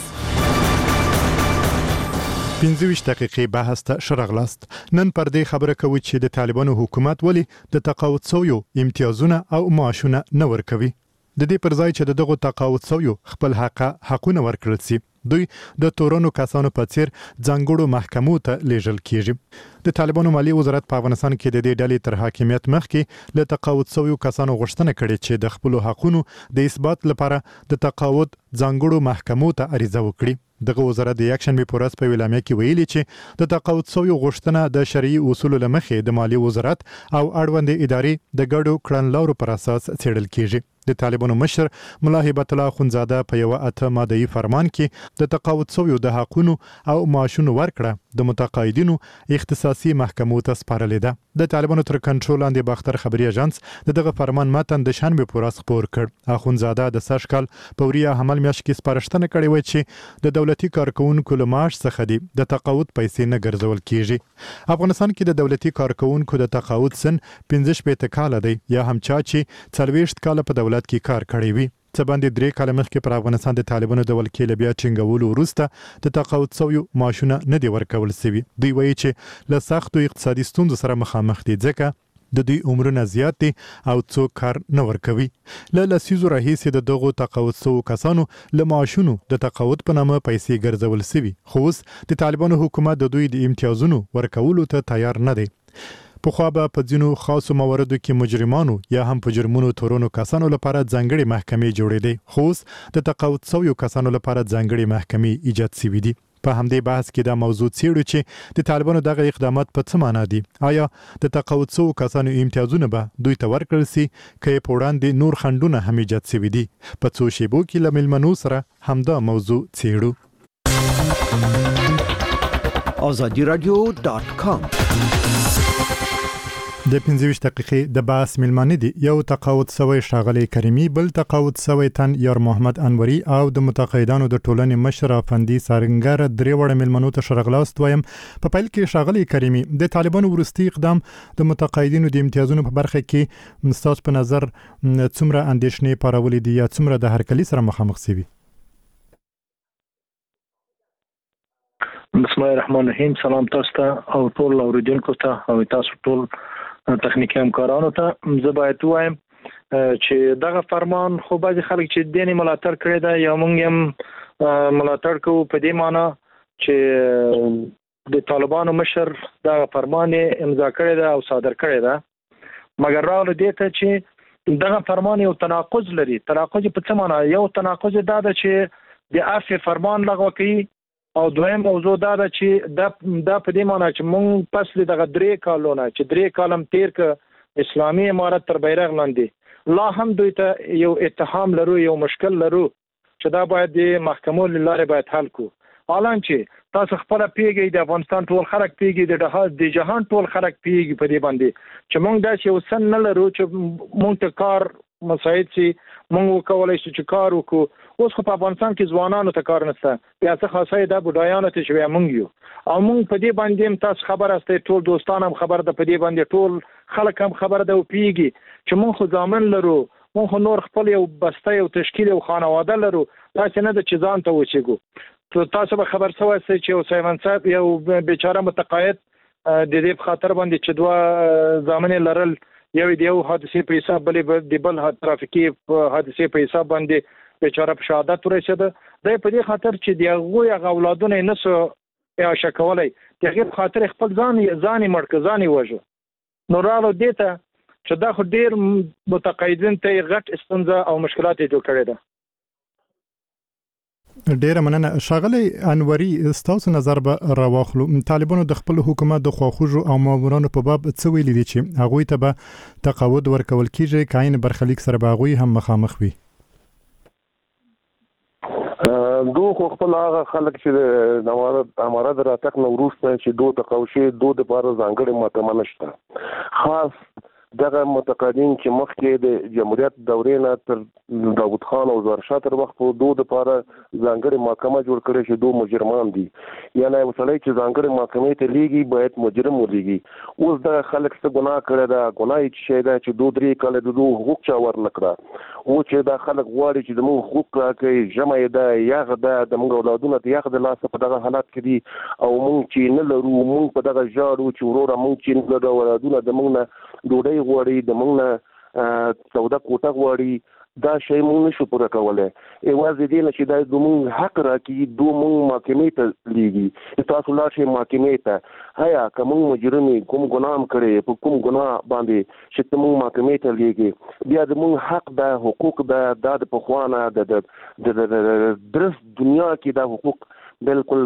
پنځه ویشت دقیقې بحث ته شرغلاست. نن پر دې خبره کوي چې د طالبانو حکومت ولی د تقاعد سویو امتیازونه او معاشونه نه ورکوي. د دې پر ځای چې دغه تقاعد سویو خپل حق حقونه ورکړل سي، دوی د تورونو کسانو په څیر ځانګړو محکمو ته لیږل کیږي. د طالبانو مالی وزارت په افغانستان کې د دې ډلې تر حاکمیت مخکې له تقاعد سویو کسانو غوښتنه کړې چې د خپل حقونو د اثبات لپاره د تقاعد ځانګړو محکمو ته عریضه وکړي. دغه وزارت د یکشنبه په ورځ په اعلامیه کې ویلي چې د تقاعد سویو غوښتنه د شرعي اصولو لمخې د مالی وزارت او اړوند ادارې د ګډو کړنلارو پر اساس څېړل کیږي. د طالبانو مشر ملا هیبت الله اخونزاده په یو اته ماده‌ای فرمان کې د تقاعد سویو د حقونو او معاشونو ورکړه د متقاعدینو اختصاصي محکمو ته سپارلې ده. د طالبانو تر کنټرول لاندې باختر خبري اژانس دغه فرمان متن د شنبه په ورځ خپور کړ. اخونزاده د سږ کال په وریه حمل میاشت کې سپارښتنه کړې و چې د دولتي کارکونکو له معاش څخه دی د تقاعد پیسې نه ګرځول کیږي. افغانستان کې د دولتي کارکونکو د تقاعد سن پنځه شپږ کال دی یا هم چا چې څلوېښت کال په دولت کې کار کړی وي. څه باندې درې کال مخکې پر افغانستان د طالبانو د ولکې بیا ټینګولو وروسته د تقاعد سویو معاشونه نه دی ورکول سوي. دوی وایي چې له سختو اقتصادي ستونزو سره مخامخ دي ځکه د دوی عمرونه زیات دي او څوک کار نه ورکوي. له لسیزو راهیسې د دغو تقاعد سوو کسانو له معاشونو د تقاعد په نامه پیسې ګرځول سوي، خو اوس د طالبانو حکومت د دوی د امتیازونو ورکولو ته تیار نه دی. پخوا به په ځینو خاصو مواردو کې مجرمانو یا هم په جرمونو تورونو کسانو لپاره ځانګړي محکمې جوړېدې، خو اوس د تقاعد سویو کسانو لپاره ځانګړي محکمې ایجاد سوي دي. په همدې بحث کې دا موضوع څېړو چې د طالبانو دغه اقدامات په څه معنا دي. آیا د تقاعد شوو کسانو امتیازونه به دوی ته ورکړل سي که یې په وړاندې نور خنډونه هم ایجاد سوي دي؟ په څو شیبو کې له میلمنو سره همدا موضوع څېړو. آزادی رادیو ډاټ کام د پنځه ویشت دقیقې د بحث میلمانه دي. یو تقاعد شوی ښاغلی کریمي، بل تقاعد شوی تن یار محمد انوري او د متقاعدانو د ټولنې مشر افندي سارنګر درې وړه میلمنو ته ښه راغلاست وایم. په پیل کې ښاغلی کریمي، د طالبانو وروستي اقدام د متقاعدینو د امتیازونو په برخه کې ستاسو په نظر څومره اندېښنې پارولې دي یا څومره د هرکلي سره مخامخ شوي؟ بسم الله الرحمن الرحیم. سلام تاسو ته او ټول اوریدونکو ته او تاسو ټول تخنیکی همکارانو ته. زه باید وایم چې دغه فرمان خو بعضی خلک چې دیني ملاتړ کړی دا یا موږ هم ملاتړ کوو په دې معنی چې د طالبانو مشر دغه فرمان امضا کړی دا او صادر کړی دا، مګر راغله دې ته چې دغه فرمان یو تناقض لري. تناقض په څه معنی؟ یو تناقض دا ده چې د عفو فرمان لغوه کوي او دویم موضوع دا ده چې دا دا په دې معنی چې مونږ پس دغه درې کالونه چې درې کالم تیر ک اسلامي امارت تر بیرغ لاندې لا هم دوی ته یو اتهام لرو، یو مشکل لرو چې دا باید د محکمو لاره باید حل کو. حالان چې تاسو خپل پیګي د افغانستان ټول خلک پیګي د جهان د جهان ټول خلک پیګي په دې باندې چې مونږ دا یو سن نه لرو چې مونږ ته کار مساعد سي مونږ کولای شو چې کار وکړو. اوس خو په افغانستان کې ځوانانو ته کار نشته، بیا څه خاصه ده بډایانو ته چې مونږ یو او مونږ په دې باندې تاسو خبر استه، ټول دوستان هم خبر ده، په دې باندې ټول خلک هم خبر ده او پیګي چې مونږ خو ځامن لرو، مونږ خو نور خپل یو بسته یو تشکیل او خانواده لرو، تاسو نه د چې ځان ته وچېګو. تاسو به خبر سوای چې یو سیمن صاحب یو بیچاره متقاعد د دې په خاطر باندې چې دوه ځامن لرل، یو د یو حادثه په حساب بلې د بل ترافیکي حادثه په حساب باندې بیچاره په شهادت ورسېده. دا په دې خاطر چې د هغوی اولادونه یې نسو اعاشه کولی، د هغې په خاطر خپل ځان ځان یې مړ کړ، ځان یې وژه. نو راغلو دې ته چې دا خو ډېر متقاعدین ته یې غټ ستونزه او مشکلات یې جوړ کړی ده. ډیره مننه. ښاغلی انوري، ستاسو نظر به راواخلو. طالبانو د خپل حکومت د خواخوږو او مامورانو په باب څه ویلي دي چې هغوی ته به تقاعد ورکول کیږي که عین برخلیک سره به هغوی هم مخامخ وي؟ دو خو خپل هغه خلک چې د امارت راتګ نه وروسته چې دو تقاعد شي، دو دپاره ځانګړې محکمه نشته. خاص دغه متقاعدین چې مخکې د جمهوریت دورې نه تر داود خان او ظاهرشاه تر وخت پورې دو دپاره ځانګړې محکمه جوړ کړې چې دو مجرمان دي، یعنې یو سړی چې ځانګړې محکمې ته لیږي باید مجرم ولیږي. اوس دغه خلک څه ګناه کړې ده، ګناه یې څه شی ده چې دو درې کاله د دو حقوق چا ورنه کړه. او چې دا خلک غواړي چې زموږ حقوق راکړي، ژمی ده یخ ده، زموږ اولادونه د یخ د لاسه په دغه حالت کې دي او موږ چې نه لرو، موږ په دغه ژاړو چې وروره موږ چې نه لرو، اولادونه د موږ نه ډوډۍ غواړي، د موږ نه سودا کوټه غواړي. دا شی موږ نشو پوره کولی. یوازې دې نه چې دا زموږ حق راکړي، دو موږ محکمې ته لیږي. تاسو لاړ شئ محکمې ته، هیا که موږ مجرم کوم ګناه هم کړی په کوم ګناه باندې چې ته موږ محکمې ته لیږي، بیا زموږ حق ده، حقوق ده، دا د پخوا نه د درست دنیا کې دا حقوق بالکل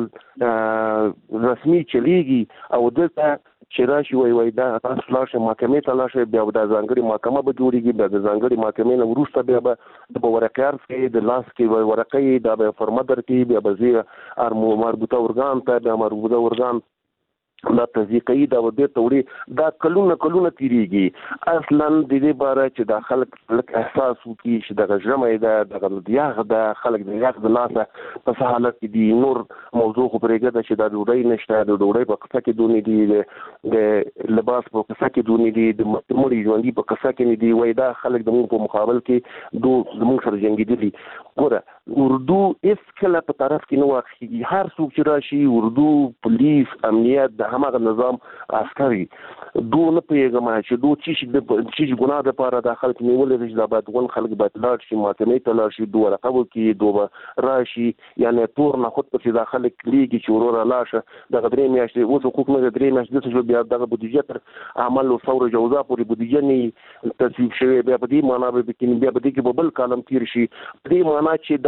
رسمي چلیږي. او دلته چې راشي وای وای دا تاسو لاړ شئ محکمې ته لاړ شئ، بیا د ځانګړې محکمه به جوړېږي، بیا د ځانګړې محکمې نه وروسته بیا به د ورقې عرض کوي، د لاس کې ورقې دا به فرمه درکوي، بیا به ځي مربوطه ارګان ته، بیا مربوطه ارګان دا تذیقی دا بیرته وړي. دا کلونه کلونه تیریږي. اصلا د دې باره چې دا خلک لږ احساس وکړي چې دغه ژمی ده، دغه یخ ده، خلک د یخ د لاسه په څه حالت کې دي. نور موضوع خو پرېږده چې دا ډوډۍ نشته، د ډوډۍ په قصه کې دونې دي، د لباس په قصه کې دونې دي، د مړي ژوندي په قصه کې نه دي. وایي دا خلک د موږ په مقابل کې دو زموږ سره جنګېدلي. ګوره اردو هېڅکله په طرف کې نه واقعېږي. هر څوک چې راشي اردو، پولیس، امنیت د هماغه نظام عسکري دو نه پوهېږم چې دو چې ګناه دپاره دا خلک نیولي دي چې دا باید ون خلک باید لاړ شي محکمې ته لاړ شي، دو ورقه وکړي، دو به راشي. یعنې تور نه خود پسې دا خلک لیږي چې وروره لاړ شه. دغه درې میاشتې اوس حقوق نه د درې میاشتې داسې شو، بیا دغه بودیجه تر عمل و ثور جوزا پورې بودیجه نه تصویب شوې، بیا په دې معنا به بیا په دې کې به بل کالم تیر شي. په دې معنا چې دا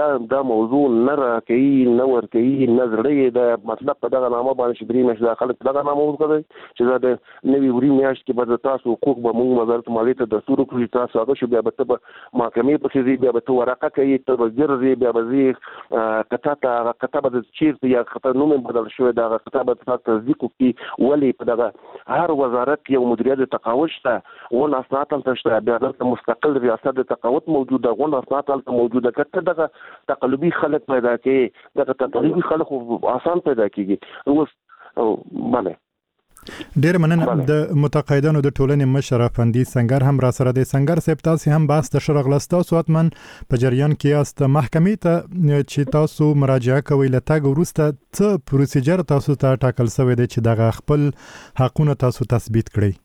دا دا موضوع نه راکې نه ورکې نه زړې دا مطلب په دغه نامه باندې چې درې مشه داخله دغه نامه وکړي چې دا د نوي وری میاشت کې به تاسو حقوق به موږ وزارت مالیې ته دستور کړی تاسو هغه شو بیا به ته محکمې په کې بیا به ته ورقه کوي ته به ګرځي بیا به زی کتابه کتابه د چیرته یا خطر نوم بدل شوی دا کتابه تاسو تصدیق کوي ولی په دغه هر وزارت یو مدیریت تقاعد شته ون اسناد هم شته بیا د مستقل ریاست د تقاعد موجوده ون اسناد هم موجوده کته دغه تقلبي خلک پیدا کوي دغه تقلبي خلک آسان پیدا کیږي اوس بله ډیر مننه د متقاعدانو د ټولنې مشر افندي سنگر هم را سره د سنگر سپ تاسو هم باس د شرغلستا سواتمن په جریان کې است محکمې ته چې تاسو مراجعه کوي لته ورسته څه پروسیجر تاسو ته ټاکل شوی دی چې دغه خپل حقونه تاسو تثبیت کړئ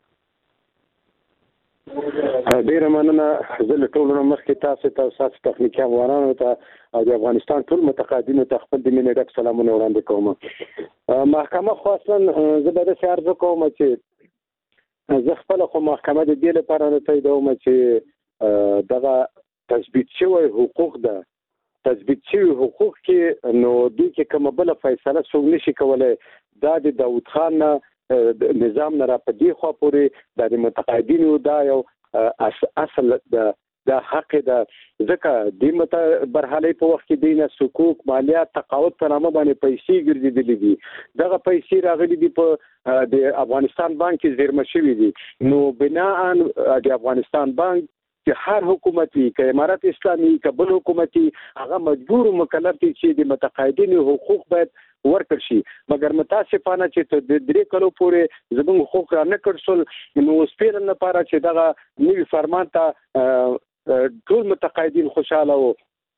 ډیر مننه زه له ټولو مخکې تاسو ته تاسو تخنیکی افغانانو ته او د افغانستان ټول متقاعدینو ته خپل د مینې ډک سلامونه وړاندې کوم محکمه خاصا زه به د عرض کوم چې زه خپل خو محکمه د دې لپاره نه تاییدوم چې دغه تثبیت شوی حقوق ده تثبیت شوی حقوق کې نو دوی کې کومه بل فیصله څوک نشي کولای دا د داوود خان نظام نه را پدې خو پورې د متقاعدینو دا یو اصل د دا حق ده ځکه د مت برحالي په وخت کې دینه حقوق مالیات تقاعد په نامه باندې پیسې ګرځېدلې دي دغه پیسې راغلي دي په د افغانستان بانک کې زیرمه شوې دي نو بناء د افغانستان بانک چې هر حکومتي که امارت اسلامي که بل حکومتي هغه مجبور مکلف دي چې د متقاعدینو حقوق باید ورکړ شي مګر متاسفانه چې د درې کلو پورې زموږ حقوق را نه کړل نو سپیرن لپاره چې دغه نوی فرمان ته ټول متقاعدین خوشاله وو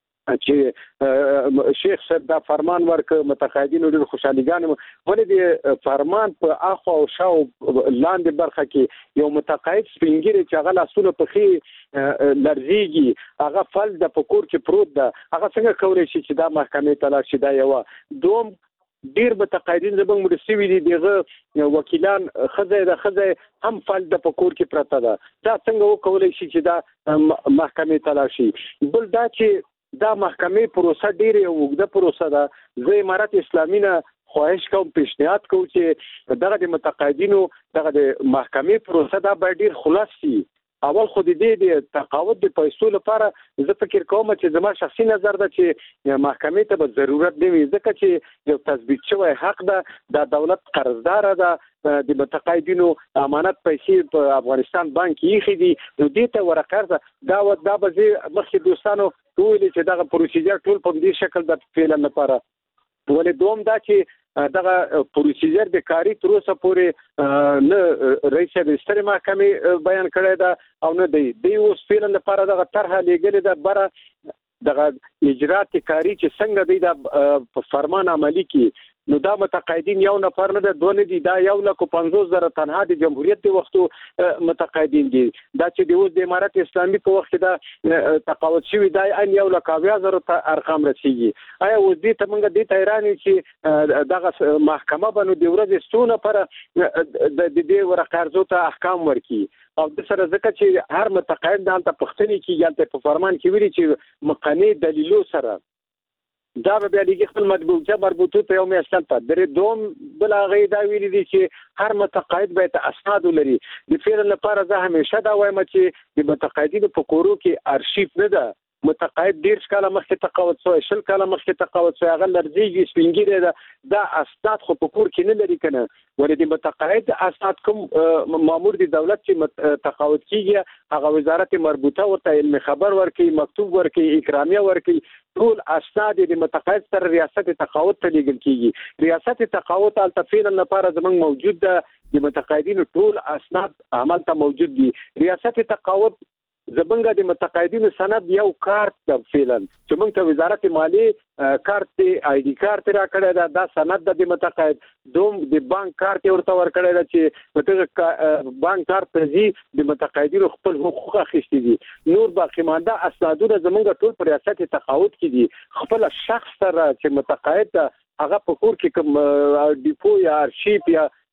چې شیخ صاحب دا فرمان ورک متقاعدینو ډېر خوشاليګان ولې د فرمان په اخو او شاو لاندې برخه کې یو متقاعد سپینګری چې هغه لاسونه په خي لرزيږي هغه فل د پکور کې پروت ده هغه څنګه کولای شي چې دا محکمې ته لاړ شي دا یو دوم ډیر متقاعدین زبنګ مرستوي دي دغه وکیلان خزه د خزه هم فل د پکور کې پرته ده دا څنګه وکولای شي چې دا محکمې ته لاړ شي بل دا چې دا محکمې پروسه ډیره وګړه پروسه ده زه امارت اسلامي نه خواهش کوم پیشنهاد کوم چې دغه د متقاعدینو دغه د محکمې پروسه دا به ډیر خلاص شي اول خو دې د تقاعد د پیسو لپاره زه فکر کوم چې زما شخصي نظر ده چې محکمې ته به ضرورت نه وي ځکه چې یو تثبیت شوی حق ده د دولت قرضدار ده د متقاعدینو امانت پیسې په افغانستان بانک کې خېدي نو دې ته ورقرض دا دا به مخکې دوستانو ټول چې دغه پروسیجر ټول په دې شکل د فعل لپاره ولې دوم دا چې دغه پروسیجر د کاری تر اوسه پورې نه رئیس د سترې محکمې بیان کړی دا او نه دی د اوس فعل لپاره دغه طرحه لګلې ده بره دغه اجرات کاری چې څنګه دی د فرمان عملی کې نو دا متقاعدین یو نفر نه ده دوه نه دي دا یو لک پنځوس زره تنها د جمهوریت د وختو متقاعدین دي دا چې د اوس د امارت اسلامي په وخت دا تقاعد شوی دا ان یو لک اویا زره ارقام رسیږي آیا اوس دې ته موږ دې تیرانی چې دغه محکمه باندې د ورځې ستونه پر د دې ورقرضو ته احکام ورکړي او د سره ځکه چې هر متقاعد دلته پښتني کې یالته په فرمان کې ویلي چې مقننه دلیلو سره دا به بیا لګي خپل مطبوعه مربوطه ته یو میاشتل په درې دوم بل هغه دا ویلي دي چې هر متقاعد باید اسناد ولري د فعل لپاره زه همیشه دا وایم چې د متقاعدینو په کورو کې ارشیف نه ده متقاعد ډیر کاله مخکې تقاعد شوی شل کاله مخکې تقاعد شوی هغه لرزيږي سپینګری ده دا اسناد خو په کور کې نه لري کنه ولې د متقاعد اسناد کوم مامور دی دولت چې تقاعد کیږي هغه وزارت مربوطه ورته علم خبر ورکړي مکتوب ورکړي اکرامیه ورکړي ټول اسناد د متقاعد سره ریاست تقاعد ته لیږل کیږي ریاست تقاعد التفیل لپاره زمنګ موجود ده د متقاعدینو ټول اسناد عمل ته موجود دي ریاست تقاعد زبنګ د متقاعدینو سند یو کارت د فعلن چې موږ ته وزارت مالیه کارت دی آی ډی کارت را کړی دا د سند د متقاعد دوم د بانک کارت ورته ور کړی دا چې متقاعد بانک کارت ته زی د متقاعدینو خپل حقوق اخیستي دي نور باقی مانده اسنادونه زمونږ ټول پر ریاست تقاعد کې دي خپل شخص سره چې متقاعد هغه په کور کې کوم ډیپو یا ارشیف یا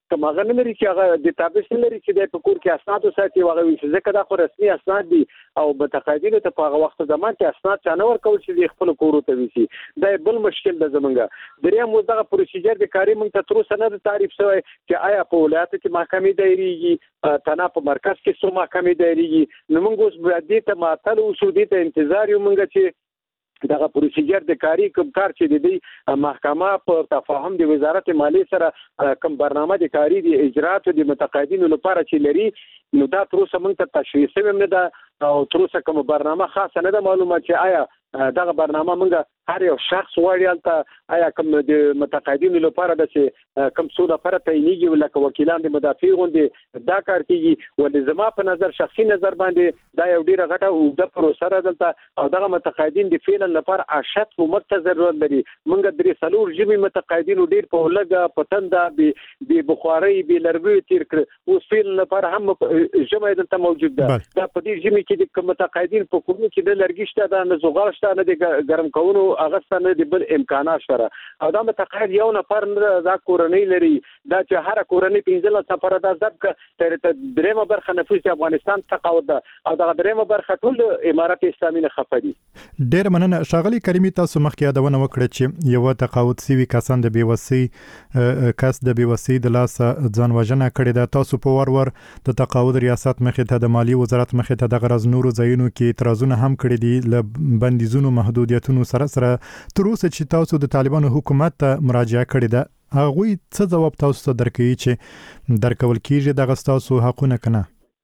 کوم هغه نه لري چې هغه د تابع لري چې د پکور کې اسناد وساتي هغه وي چې ځکه دا خو رسمي اسناد دي او متقاعدینو ته په هغه وخت زمان کې اسناد چانه ورکول چې خپل کورو ته وي دا بل مشکل د زمونږه دریم دغه پروسیجر د کاری مونږ ته تر اوسه نه تعریف شوی چې آیا په ولایت کې محکمې دایریږي تنه په مرکز کې څو محکمې دایریږي نو موږ اوس به دې ته معطل اوسو دې ته انتظار یو موږ چې دغه پروسیجر د کاری کوم کار چې د دې محکمه په تفاهم د وزارت مالیې سره کوم برنامه د کاری د اجرات د متقاعدینو لپاره چې لري نو دا تر اوسه موږ ته تشخیص هم نه ده او تر اوسه کوم برنامه خاصه نه ده معلومه چې آیا دغه برنامه موږ هر یو شخص وړي ته آیا کوم د متقاعدینو لپاره د چې کوم څو لپاره تعینېږي ولکه وکیلان د مدافع غوندي دا کار کوي ولې زما په نظر شخصي نظر باندې دا یو ډیره غټه او د پروسه دلته او دغه متقاعدین د فعل لپاره اشد کومت ضرورت لري موږ درې سلور جمعي متقاعدین ډیر په لګه پتنده به بخاري به لربي تیر کړ اوس فعل لپاره هم جمعي دلته موجود ده دا په دې جمعي کې د متقاعدین په کوم کې د لرګشته د نزوغال شته نه د ګرم کولو اغستانه د بل امکانات شته او دا متقاعد یو نفر نه دا کورنۍ لري دا چې هر کورنۍ پنځله سفر د ځب تر درېمه برخه نفوس افغانستان تقاعد ده او دا درېمه برخه ټول امارات اسلامي نه خپري ډېر مننه ښاغلي کریمي تاسو مخکې یادونه وکړه چې یو تقاعد سوي کسان د بیوسي کس د بیوسي د لاس ځان وژنه کړې ده تاسو په ور ور د تقاعد ریاست مخې ته د مالیې وزارت مخې ته د غرض نورو ځایونو کې اعتراضونه هم کړي دي ل بندیزونو محدودیتونو سره سره تر اوسه چې تاسو د طالبانو حکومت ته مراجعه کړې ده هغه څه جواب تاسو ته درکوي چې درکول کیږي دغه تاسو حقونه کنه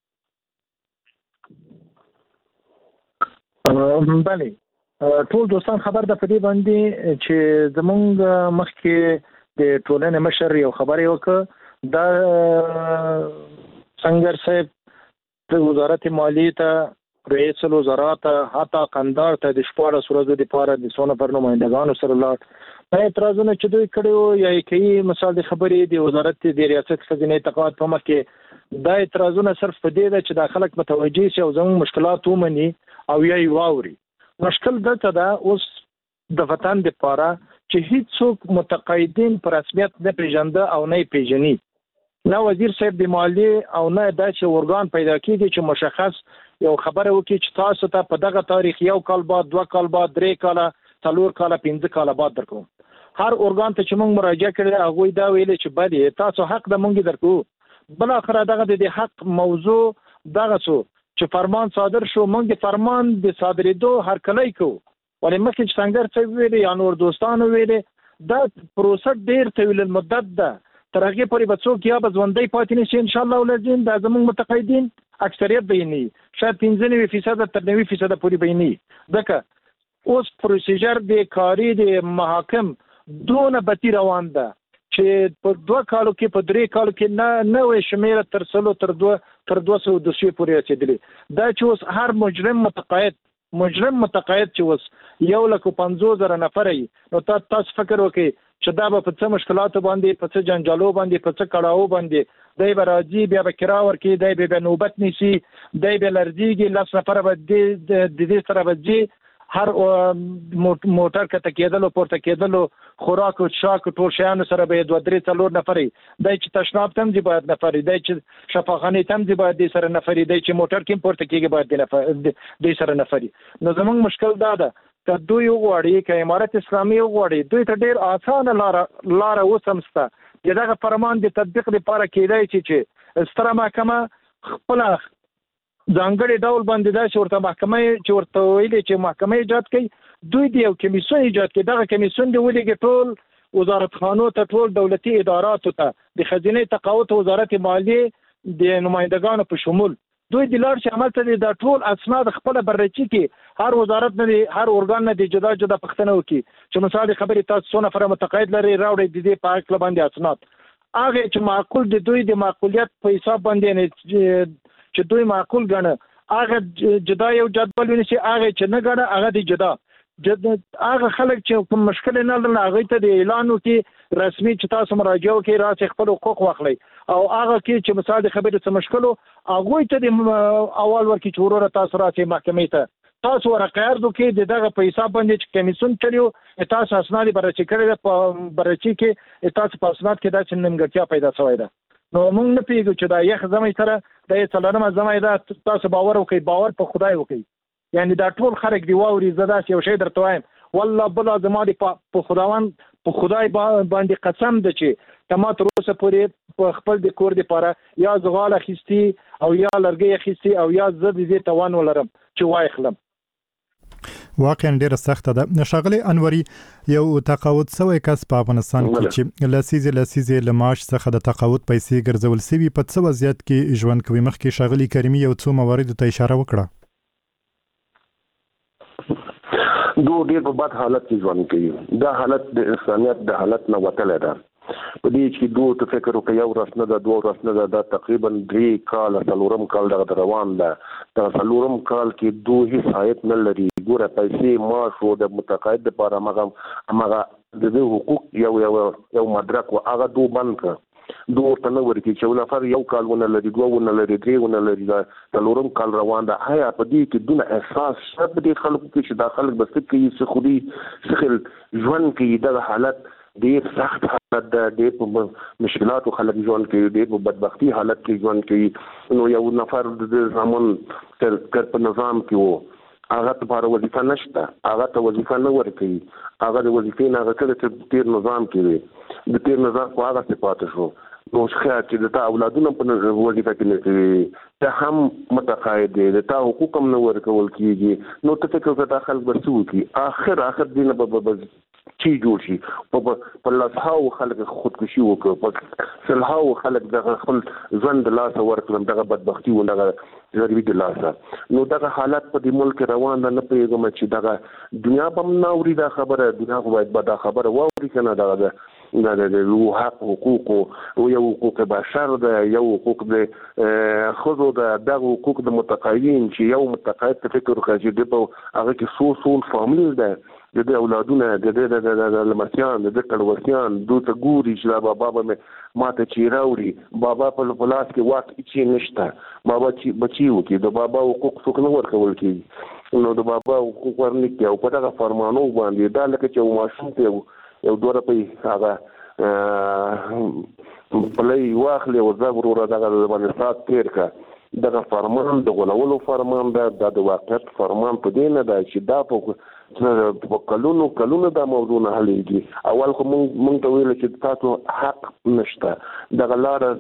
بله ټول دوستان خبر ده په دې باندې چې زمونږ مخکې د ټولنې مشر یو خبرې وکړه دا څنګه صاحب د وزارت مالیې ته رئیس الوزراء ته حتی قندار ته د شپاړس ورځو لپاره د څو نفر نمایندګانو سره لاړ دا اعتراضونه چې دوی کړي یا کوي مثال د خبرې د وزارت د ریاست خزینه تقاعد په مخ کې دا اعتراضونه صرف په دې ده چې د خلک متوجي شي او زموږ مشکلات ومني او یې واوري مشکل دته دا اوس د وطن د پاره چې هیڅ څوک متقاعدین پر رسمیت نه پیژنده او نه پیژني نه وزیر صاحب د مالیې او نه داسې ورګان پیدا کیږي چې مشخص یو خبره وکړي چې تاسو ته په دغه تاریخ یو کال بعد دوه کال بعد درې کال څلور کال پنځه کال بعد درکو هر ورګان ته چې موږ مراجعه کړې هغه دا ویل چې بله تاسو حق د مونږ درکو بل اخر دغه د حق موضوع دغه څو چې فرمان صادر شو مونږ فرمان د صادرېدو هر کله کو ولې مخکې چې څنګه څه ویلي یا نور دوستانو ویلي دا پروسه ډیر طویل المدت ده تر هغه پورې به څوک یا به ژوندۍ پاتې نشي ان شاء الله ولزم د زموږ متقاعدین اکثریت به نه شاید پنځه نوي فیصد تر نوي فیصد پورې به نه ځکه اوس پروسیجر د کاری د محاکم دونه بتی روان ده چې په دوه کالو کې په درې کالو کې نه نوې شمیره تر سلو تر دوه تر دوه سو دوسیې پورې رسیدلې دا چې اوس هر مجرم متقاعد مجرم متقاعد چې اوس یو لک پنځوس زره نفر نو تاسو فکر وکړئ چې دا به په څه مشکلاتو باندې په څه جنجالو باندې په څه کړهو باندې دی به راځي بیا به کرا ورکړي دی به نوبت نیسي دی به لرځېږي لس نفره به د دې سره به ځي هر موټر کته کېدلو پورته کېدلو خوراک او شاک ټول شیانو سره به دوه درې څلور نفرې دی چې تشناب تم دی باید نفرې دی چې شفاخانه تم دی باید دی سره نفرې دی چې موټر کې پورته کېږي باید دی نفر دی سره نفرې نو زموږ مشکل دا ده که دوی وغواړي که امارت اسلامي وغواړي دوی ته ډیر اسانه لار لار وسمسته دغه فرمان د تطبیق لپاره کېدای شي چې ستره محکمه خپل ځانګړي ډول باندې دا چې ورته محکمه چې ورته ویلي چې محکمه ایجاد کړي دوی د یو کمیسیون ایجاد کړي دغه کمیسیون دی ولې ټول وزارت خانو ته ټول دولتي ادارات ته د خزینه تقاعد وزارت مالیې د نمائندگانو په شمول دوی د لار چې عمل ته د ټول اسناد خپل بررسي کې هر وزارت نه هر ارګان نه د جدا جدا پښتنه وکي چې مثال خبرې تاسو څو نفر متقاعد لري راوړي د دې په اړه باندې اسناد هغه چې معقول د دوی د معقولیت په حساب باندې نه چې دوی معقول ګڼه هغه جدا یو جدول ونیسي هغه چې نه ګڼه هغه دی جدا هغه خلک چې کوم مشکل نه لري هغه ته د اعلان وکي رسمي چې تاسو مراجعه وکړئ راځي خپل حقوق واخلئ او هغه کې چې مثال خبرې څه مشکل هغه ته د اول ورکی چورره تاسو راځي محکمې ته تاسو ورقه ارزو کې دغه په حساب باندې چې کمیسیون چلیو تاسو اسناد بررسي کړی په بررسي کې تاسو په اسناد کې دا چې نیمګړتیا پیدا شوې ده نو موږ نه پیږو چې دا یخ زمې سره د څلورمه زمې دا تاسو باور وکړئ باور په خدای وکړئ یعنی دا ټول خلک دی واوري زدا یو شی درته وایم والله بل زما دی په خداوند په خدای باندې قسم ده چې تما تر اوسه پورې په خپل د کور د پاره یا زغال اخیستی او یا لرګي اخیستی او یا زد دې توان ولرم چې وای خلم واقعا ډیره سخته ده. شاغلی انوري یو تقاعد سوی کس په افغانستان کې چې لسیزه لسیزه لماش څخه د تقاعد پیسې ګرځول سوي په څه وضعیت کې ژوند کوي. مخکې شاغلی کریمي یو څو موارد ته اشاره وکړه. دو ډیر په بد حالت کې ژوند کوي. دا حالت د انسانیت د حالت نه وتلی ده. په دې چې دوه ته فکر وکړي یو ورځ نه ده دوه ورځ نه ده دا تقریبا درې کال څلورم کال دغه روان ده. دا څلورم کال کې دوه هیڅ عاید نه لري. ګوره پیسې معاش او د متقاعد لپاره هغه هغه د حقوق یو یو یو مدرک او هغه دوه بند کړ. دوه ورته نه ورکړي چې نفر یو کال ونه لري دوه ونه لري درې ونه لري دا څلورم کال روان ده. آیا په دې کې دونه احساس شته په دې خلکو کې چې دا خلک بس کوي څه خوري څه خل ژوند کوي دغه حالت ډیر سخت حالت ده. ډیر په مشکلاتو خلک ژوند کوي ډیر په بدبختی حالت کې ژوند کوي. نو یو نفر د زمون تر په نظام کې وو هغه ته لپاره وظیفه نشته هغه ته وظیفه نه ورکوي هغه د وظیفې نه هغه کله چې تیر نظام کې وي د تیر نظام خو هغه صفات شو. نو ښه چې د تا اولادونه په وظیفه کې نه کوي ته هم متقاعد دی د تا حقوق هم نه ورکول کېږي. نو ته فکر وکړه دا خلک به څه وکړي آخر آخر دې نه به چی جوړ شي. په لسهاو خلک خودکشي وکړه په سلهاو خلک دغه خپل ژوند د لاسه ورکړل دغه بدبختي و دغه غریبي د لاسه. نو دغه حالت په دې ملک روان ده. نه پوهېږم چې دغه دنیا به هم نه اوري دا خبره دنیا خو باید به دا خبره واوري که نه دغه د حق حقوق او یو حقوق بشر ده یو حقوق د ښځو ده دغه حقوق د متقاعدین چې یو متقاعد ته فکر وکړه چې د په هغه کې څو څو فامیل ده د دې اولادونه د دې د لمسیان د دې کړوسیان دوی ته ګوري چې دا بابا به ماته چې راوړي بابا په پلاس کې واک هیڅ نشته بابا چې بچي وکړي د بابا حقوق څوک نه ورکول کېږي. نو د بابا حقوق ورنکړي او په دغه فرمانو باندې دا لکه چې یو ماشوم ته یو دوه روپۍ هغه پلی واخلې او زه وروره دغه باندې سات تېر کړه. دغه فرمان د غولولو فرمان ده دا د واقعیت فرمان په دې نه ده چې دا په کلونو کلونو دا موضوع نه حلېږي. اول خو مونږ ته ویل چې تاسو حق نشته دغه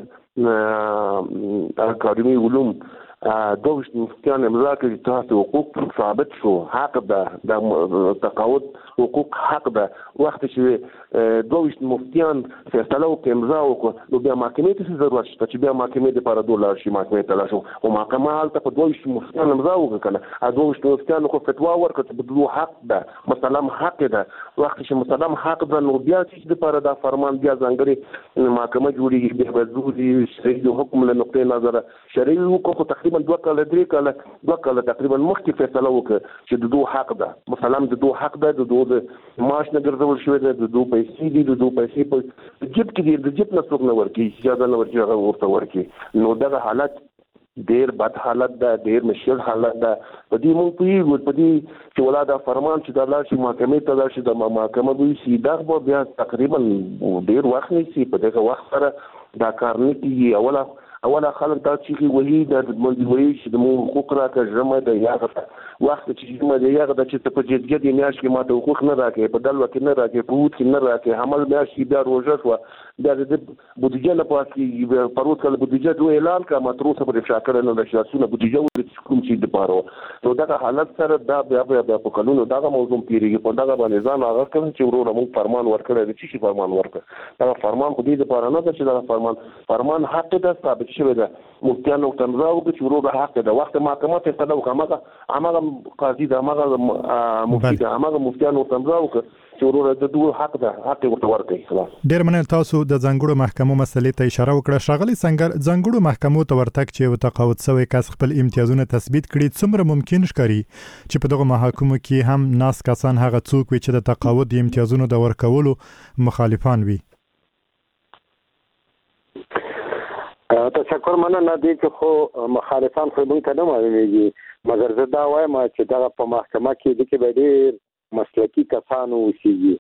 لاره اکاډمي علوم دوه مفتیان امضا کړي تاسو حقوق ثابت شو حق ده د تقاعد حقوق حق ده. وخت چې دوه مفتیان فیصله وکړي امضا وکړه نو بیا محکمې ته ضرورت شته چې بیا محکمې لپاره دوه لاړ شي محکمې ته لاړ شو او محکمه هلته په دوه مفتیان امضا وکړه کنه دوه مفتیانو خو فتوا ورکړه چې بدلو حق ده مسلم حق ده. وخت چې مسلم حق ده نو بیا چې لپاره دا فرمان بیا ځانګړي محکمه جوړیږي بیا به ضروري شرعي حکم له نقطې نظر شرعي حکم تقریبا دوه کاله درې کاله دوه کاله تقریبا مخکې فیصله وکړه چې د دوه حق ده مسلم د دوه حق ده د دوه د معاش نه ګرځول شوی ده د دوه پیسې دي د دوه پیسې په جیب کې دي د جیب نه څوک نه ورکوي اجازه نه ورکوي هغه ورته ورکوي. نو دغه حالت ډیر بد حالت ده ډیر مشکل حالت ده. په دې مونږ پوهېږو په دې چې ولا دا فرمان چې دا لاړ شي محکمې ته لاړ شي د محکمه دوی شي دا به بیا تقریبا ډیر وخت نیسي. په دغه وخت سره دا کار نه کېږي. اوله اوله خلک دا چیغې وهي دا منځ وایي چې د مونږ حقوق راکړه ژمه ده یاغه وخت چې ژمه ده یاغه ده چې ته په جدګه دې میاشت کې ماته حقوق نه راکړې په دلوه کې نه راکړې په اوت کې نه راکړې حمل میاشت کې بیا روژه شوه بیا د بودیجه نه پاس کې پروت کله بودیجه دوی اعلان کړه ما تر اوسه پورې افشا کړی نه ده چې لاسونه بودیجه ولې کوم شي دپاره نو دغه حالت سره دا بیا بیا بیا په کلونو دغه موضوع تېرېږي په دغه باندې ځان هغه کړی چې وروره مونږ فرمان ورکړی دی څه شي فرمان ورکړه دغه فرمان خو دې دپاره نه ده چې دغه فرمان فرمان حق ده ثابت شوی ده مفتیانو ورته امضا وکړه چې وروره حق ده وخت محکمه فیصله وکړه هماغه هماغه قاضي ده هماغه مفتي ده هماغه مفتیانو ورته امضا وکړه چې وروره د دوه حق ده حق ورته ورکړي. خلاص ډېر مننه. تاسو د ځانګړو محکمو مسلې ته اشاره وکړه. ښاغلي سنگر ځانګړو محکمو ته ورتګ چې یو تقاعد سوی کس خپل امتیازونه تثبیت کړي څومره ممکن ښکاري چې په دغه محاکمو کې هم ناس کسان هغه څوک وي چې د تقاعد د امتیازونو د ورکولو مخالفان وي؟ تشکر مننه. دې کې خو مخالفان خو موږ ته نه معلومیږي مګر زه دا وایم چې دغه په محکمه کې د کې به ډېر مسلکي کسان اوسیږي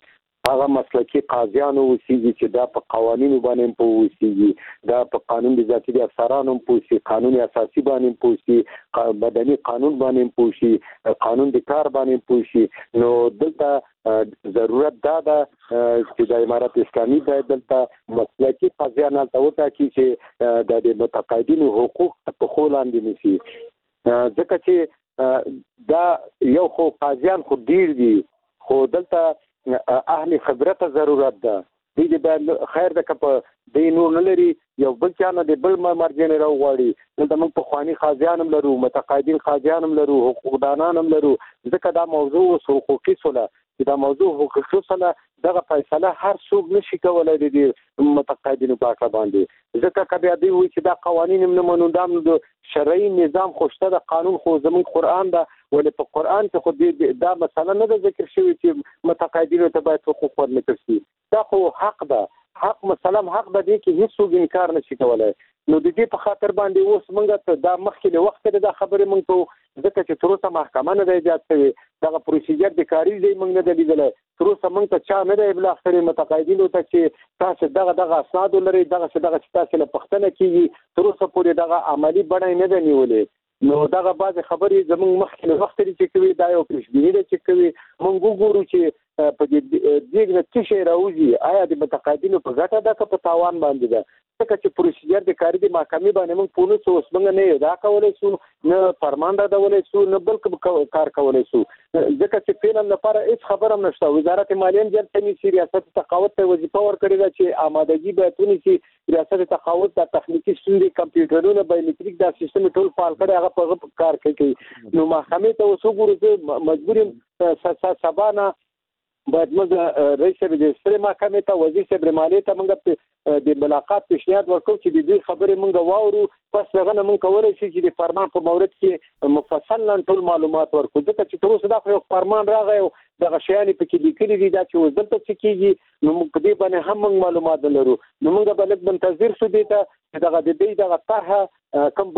هغه مسلکي قاضیانو وسیږي چې دا په قوانینو باندې په وسیږي دا په قانون د ذاتي افسرانو په وسیږي قانون اساسي باندې په وسیږي مدني قانون باندې په وسیږي قانون د کار باندې په وسیږي نو دلته ضرورت دا ده چې د امارت اسلامي باید دلته مسلکي قاضیان ته وټاکي چې د متقاعدینو حقوق په خو لاندې نشي ځکه چې دا یو خو قاضیان خو ډیر دي خو دلته اهل خبرت ضرورت ده دې به خیر د کپ د نور نه لري یو بل چانه د بل مرجع نه راوړي نو د موږ په خواني قاضیان هم لرو متقاعدین قاضیان هم لرو حقوقدانان هم لرو ځکه دا موضوع حقوقي سوله چې دا موضوع حقوقي سوله دغه فیصله هر څوک نشي کولای د متقاعدینو په اړه باندې ځکه کبه دی وي چې دا قوانین نه منو د شرعي نظام خوشته د قانون خو زمون قران دا ولې په قران کې خو دا مثلا نه ذکر شوی چې متقاعدینو ته باید حقوق ورنکړل شي دا خو حق ده حق مثلا حق به دي کې هیڅ انکار نشي کولای نو د دې په خاطر باندې اوس موږ ته دا مخکې له وخت د خبرې موږ ته ځکه چې تر اوسه محکمه نه دی ایجاد شوی دا پروسیجر د کاری دی موږ نه دی لیدل تر اوسه موږ ته چا نه دی بل اخر متقاعدینو ته چې تاسو دغه دغه اسناد لري دغه دغه تاسو له پښتنه کیږي تر اوسه پورې دغه عملی بڼه نه دی نیولې نو دغه بعض خبرې زموږ مخکې له وخت لري چې کوي دا یو پیشبینی ده چې کوي موږ وګورو چې په دې دغه څه شی راوځي آیا د متقاعدینو په ګټه ده که په تاوان باندې ده ځکه چې پروسیجر د کاری د محکمې باندې موږ پونه څه اوس موږ نه ادا کولای شو نه فرمان را دولای شو نه بل کار کولای شو ځکه چې فعلا لپاره هیڅ خبره هم نشته وزارت مالیه هم ځکه چې ریاست تقاعد ته وظیفه ورکړې ده چې آمادګي به تونی چې ریاست تقاعد د تخنیکی ستونزې کمپیوټرونو بایومټریک دا سیستم ټول فعال کړي هغه په کار کوي نو محکمې ته اوس وګورئ مجبور سبانه باید موږ رئیس د سترې محکمې ته وزیر صاحب مالیه ته موږ د ملاقات پیشنهاد ورکړو چې د دې خبرې موږ واورو پس هغه نه موږ کولای شو چې د فرمان په مورد کې مفصل ټول معلومات ورکړو ځکه چې تر اوسه دا یو فرمان راغی دغه شیان په کې لیکلي دي دا چې وزل ته څه کیږي نو موږ په دې باندې هم موږ معلومات لرو نو موږ به لږ منتظر شو دي ته دغه د دې دغه طرحه کوم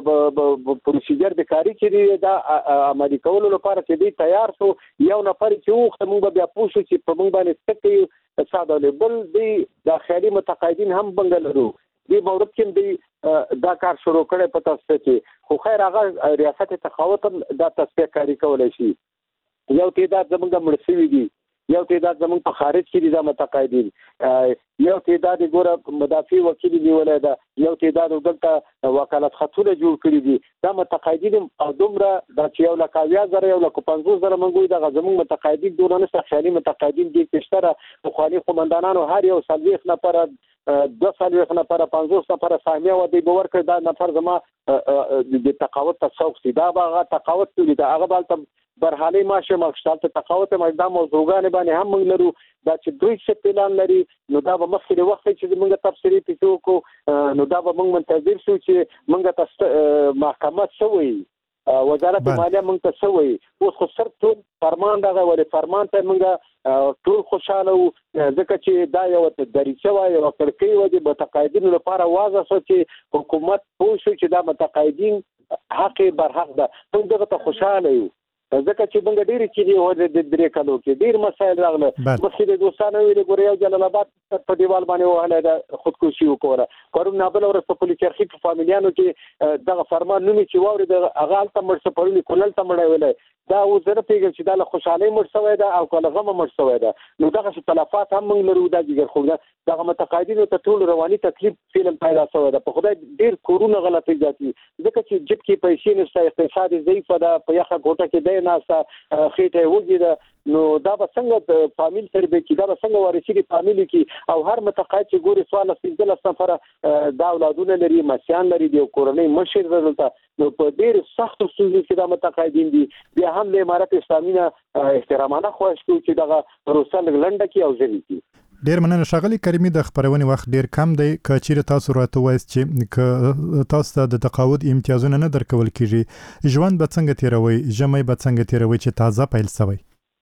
پروسیجر د کاری چې دا عملي کولو لپاره چې دی تیار شو یو نفر چې وخت موږ بیا پوښتنه چې په موږ باندې څه کوي ساده بل دی د خیالي متقاعدین هم بنګلرو دې مورد کې دی دا کار شروع کړي په تاسو کې خو خیر هغه ریاست تقاعد دا تصفیه کاری کولای شي یو تعداد زمونږ مرسوي دي یو تعداد زمونږ په خارج کې دي دا متقاعدین یو تعداد ګوره مدافع وکیل نیولای دا یو تعداد دلته وکالت خطونه جوړ کړی دي دا متقاعدین او دومره دا چې یو لک اویا زره یو لک پنځوس زره منګوي دا زمونږ متقاعدین دونه نه خیالي متقاعدین دي چې په خالي قومندانانو هر یو سلويخ نفر دو سلويخ نفر پنځوس نفر سامیه و دی باور کړ دا نفر زما د تقاعد تسوق سي دا هغه تقاعد دی دا هغه بل برحالي ماشه مخشال ته تقاعد مې دا موضوعګان باندې هم موږ لرو دا چې دوی څه پلان لري نو دا به مخکې وخت چې موږ تفصیلي پیسو کو نو دا به موږ منتظر شو چې موږ تاسو محکمه شوی وزارت مالیه موږ ته شوی اوس خو سر ټول فرمان دغه ولې فرمان ته موږ ټول خوشاله وو ځکه چې دا یو دریچه وای او کړکۍ و د متقاعدینو لپاره واضح شو چې حکومت پوه شو چې دا متقاعدین حق برحق ده موږ دغه ته خوشاله یو ځکه چې موږ ډېری چې و د درې کلو کې ډېر مسایل راغله مخکې د دوستانو ویل ګوریا جلال آباد په دیوال باندې وهله د خودکشي وکړه پرون نابل ورځ په پولیس چرخي په فامیلیانو کې دغه فرمان نومي چې واوري د اغال ته مرسته پرونی کولل ته مړ ویل دا وزره پیګل چې د خوشحالي مرسته ده او کله غم مرسته ده نو دغه تلفات هم موږ لرو د جګر خو دغه متقاعدینو ته ټول رواني تکلیف فلم پیدا شوی ده په خدای ډېر کورونه غلطي ځاتي ځکه چې جب کې پیسې نشته اقتصادي ضعیف ده په یخه ګوټه کې دی ناسا خېټه وږي ده نو دا به څنګه فامیل سره به کې دا به څنګه ورسېږي فامیل کې او هر متقاعد چې ګوري سوال سیدل سفر دا اولادونه لري مشيان لري د کورنۍ مشر دلته نو په ډېر سخت ستونزې کې دا متقاعدین دي بیا هم د امارت اسلامي نه احترامانه خواهش کوي چې دغه پروسه لګلنده کې او ځنی کې ډیر مننه ښاغلي کریمي د خبرونې وخت ډیر کم دی که چیرې تاسو راته وایست چې تاسو ته د تقاعد امتیازونه نه درکول کیږي ژوند به څنګه تیروي ژمی به څنګه تیروي چې تازه پیل شوی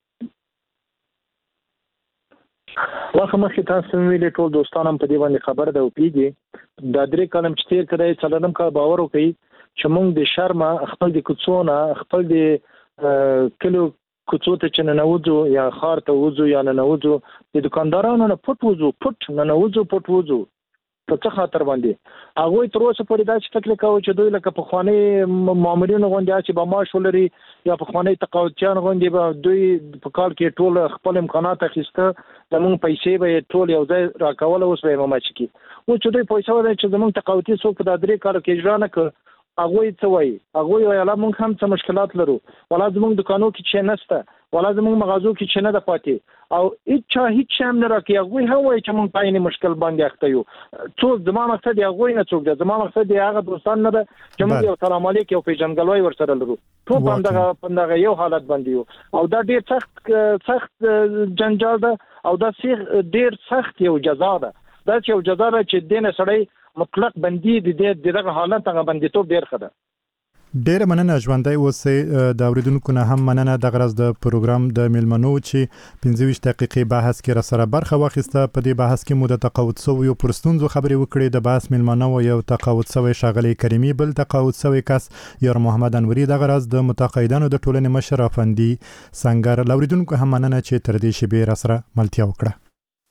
واخه مخکې تاسو ویلې ټول دوستانم په دې باندې خبر ده او پیږي دا درې کلم چې تیر کړی څلورم کال باور وکړي چې موږ د شرم خپل د کوڅونه خپل د کلو کوڅو ته چې ننوځو یا خار ته وځو یا ننوځو د دکاندارانو نه پټ وځو پټ ننوځو پټ وځو په څه خاطر باندې هغه تر اوسه پورې دا چې فکر کوي چې دوی لکه په خواني مامورینو غونډه چې به معاش ولري یا په خواني تقاعدچیان غونډه به دوی په کال کې ټول خپل امکانات اخیسته زموږ پیسې به ټول یو ځای راکول اوس به مماچ کی او چې دوی پیسې ولري چې زموږ تقاعدي څوک په درې کال کې اجرا نه کړ هغه څه وایي هغه ویلا موږ هم څه مشکلات لرو ولا زموږ دکانو کې چې نسته ولا زموږ مغازو کې چې نه د پاتې او هیڅ هیڅ هم نه راکې هغه هم وایي چې موږ پاینې مشکل باندې اخته یو څوک زما مقصد هغه نه څوک دی زما مقصد هغه دوستان نه ده چې موږ یو سلام علیکم یو پیژنګلوي ورسره لرو ټول باندې باندې یو حالت باندې او دا ډیر سخت سخت جنجال ده او دا ډیر سخت یو جزا ده دا چې یو جزا ده چې دینه سړی مطلق بندي د دې دغه حالت هغه بندیتوب ډیر خده ډیر مننه ژوندۍ اوسې د اوریدونکو نه هم مننه د غرض د پروګرام د میلمنو چې پنځه ویشت دقیقې بحث کې را سره برخه واخیسته په دې بحث کې مو د تقاعد سوي او پرستونزو خبرې وکړې د بحث میلمنو یو تقاعد سوي شاغلي کریمي بل تقاعد سوي کس یار محمد انوري د غرض د متقاعدانو د ټولنې مشر افندي سنگر اوریدونکو هم مننه چې تر دې شی به را سره ملتیا وکړه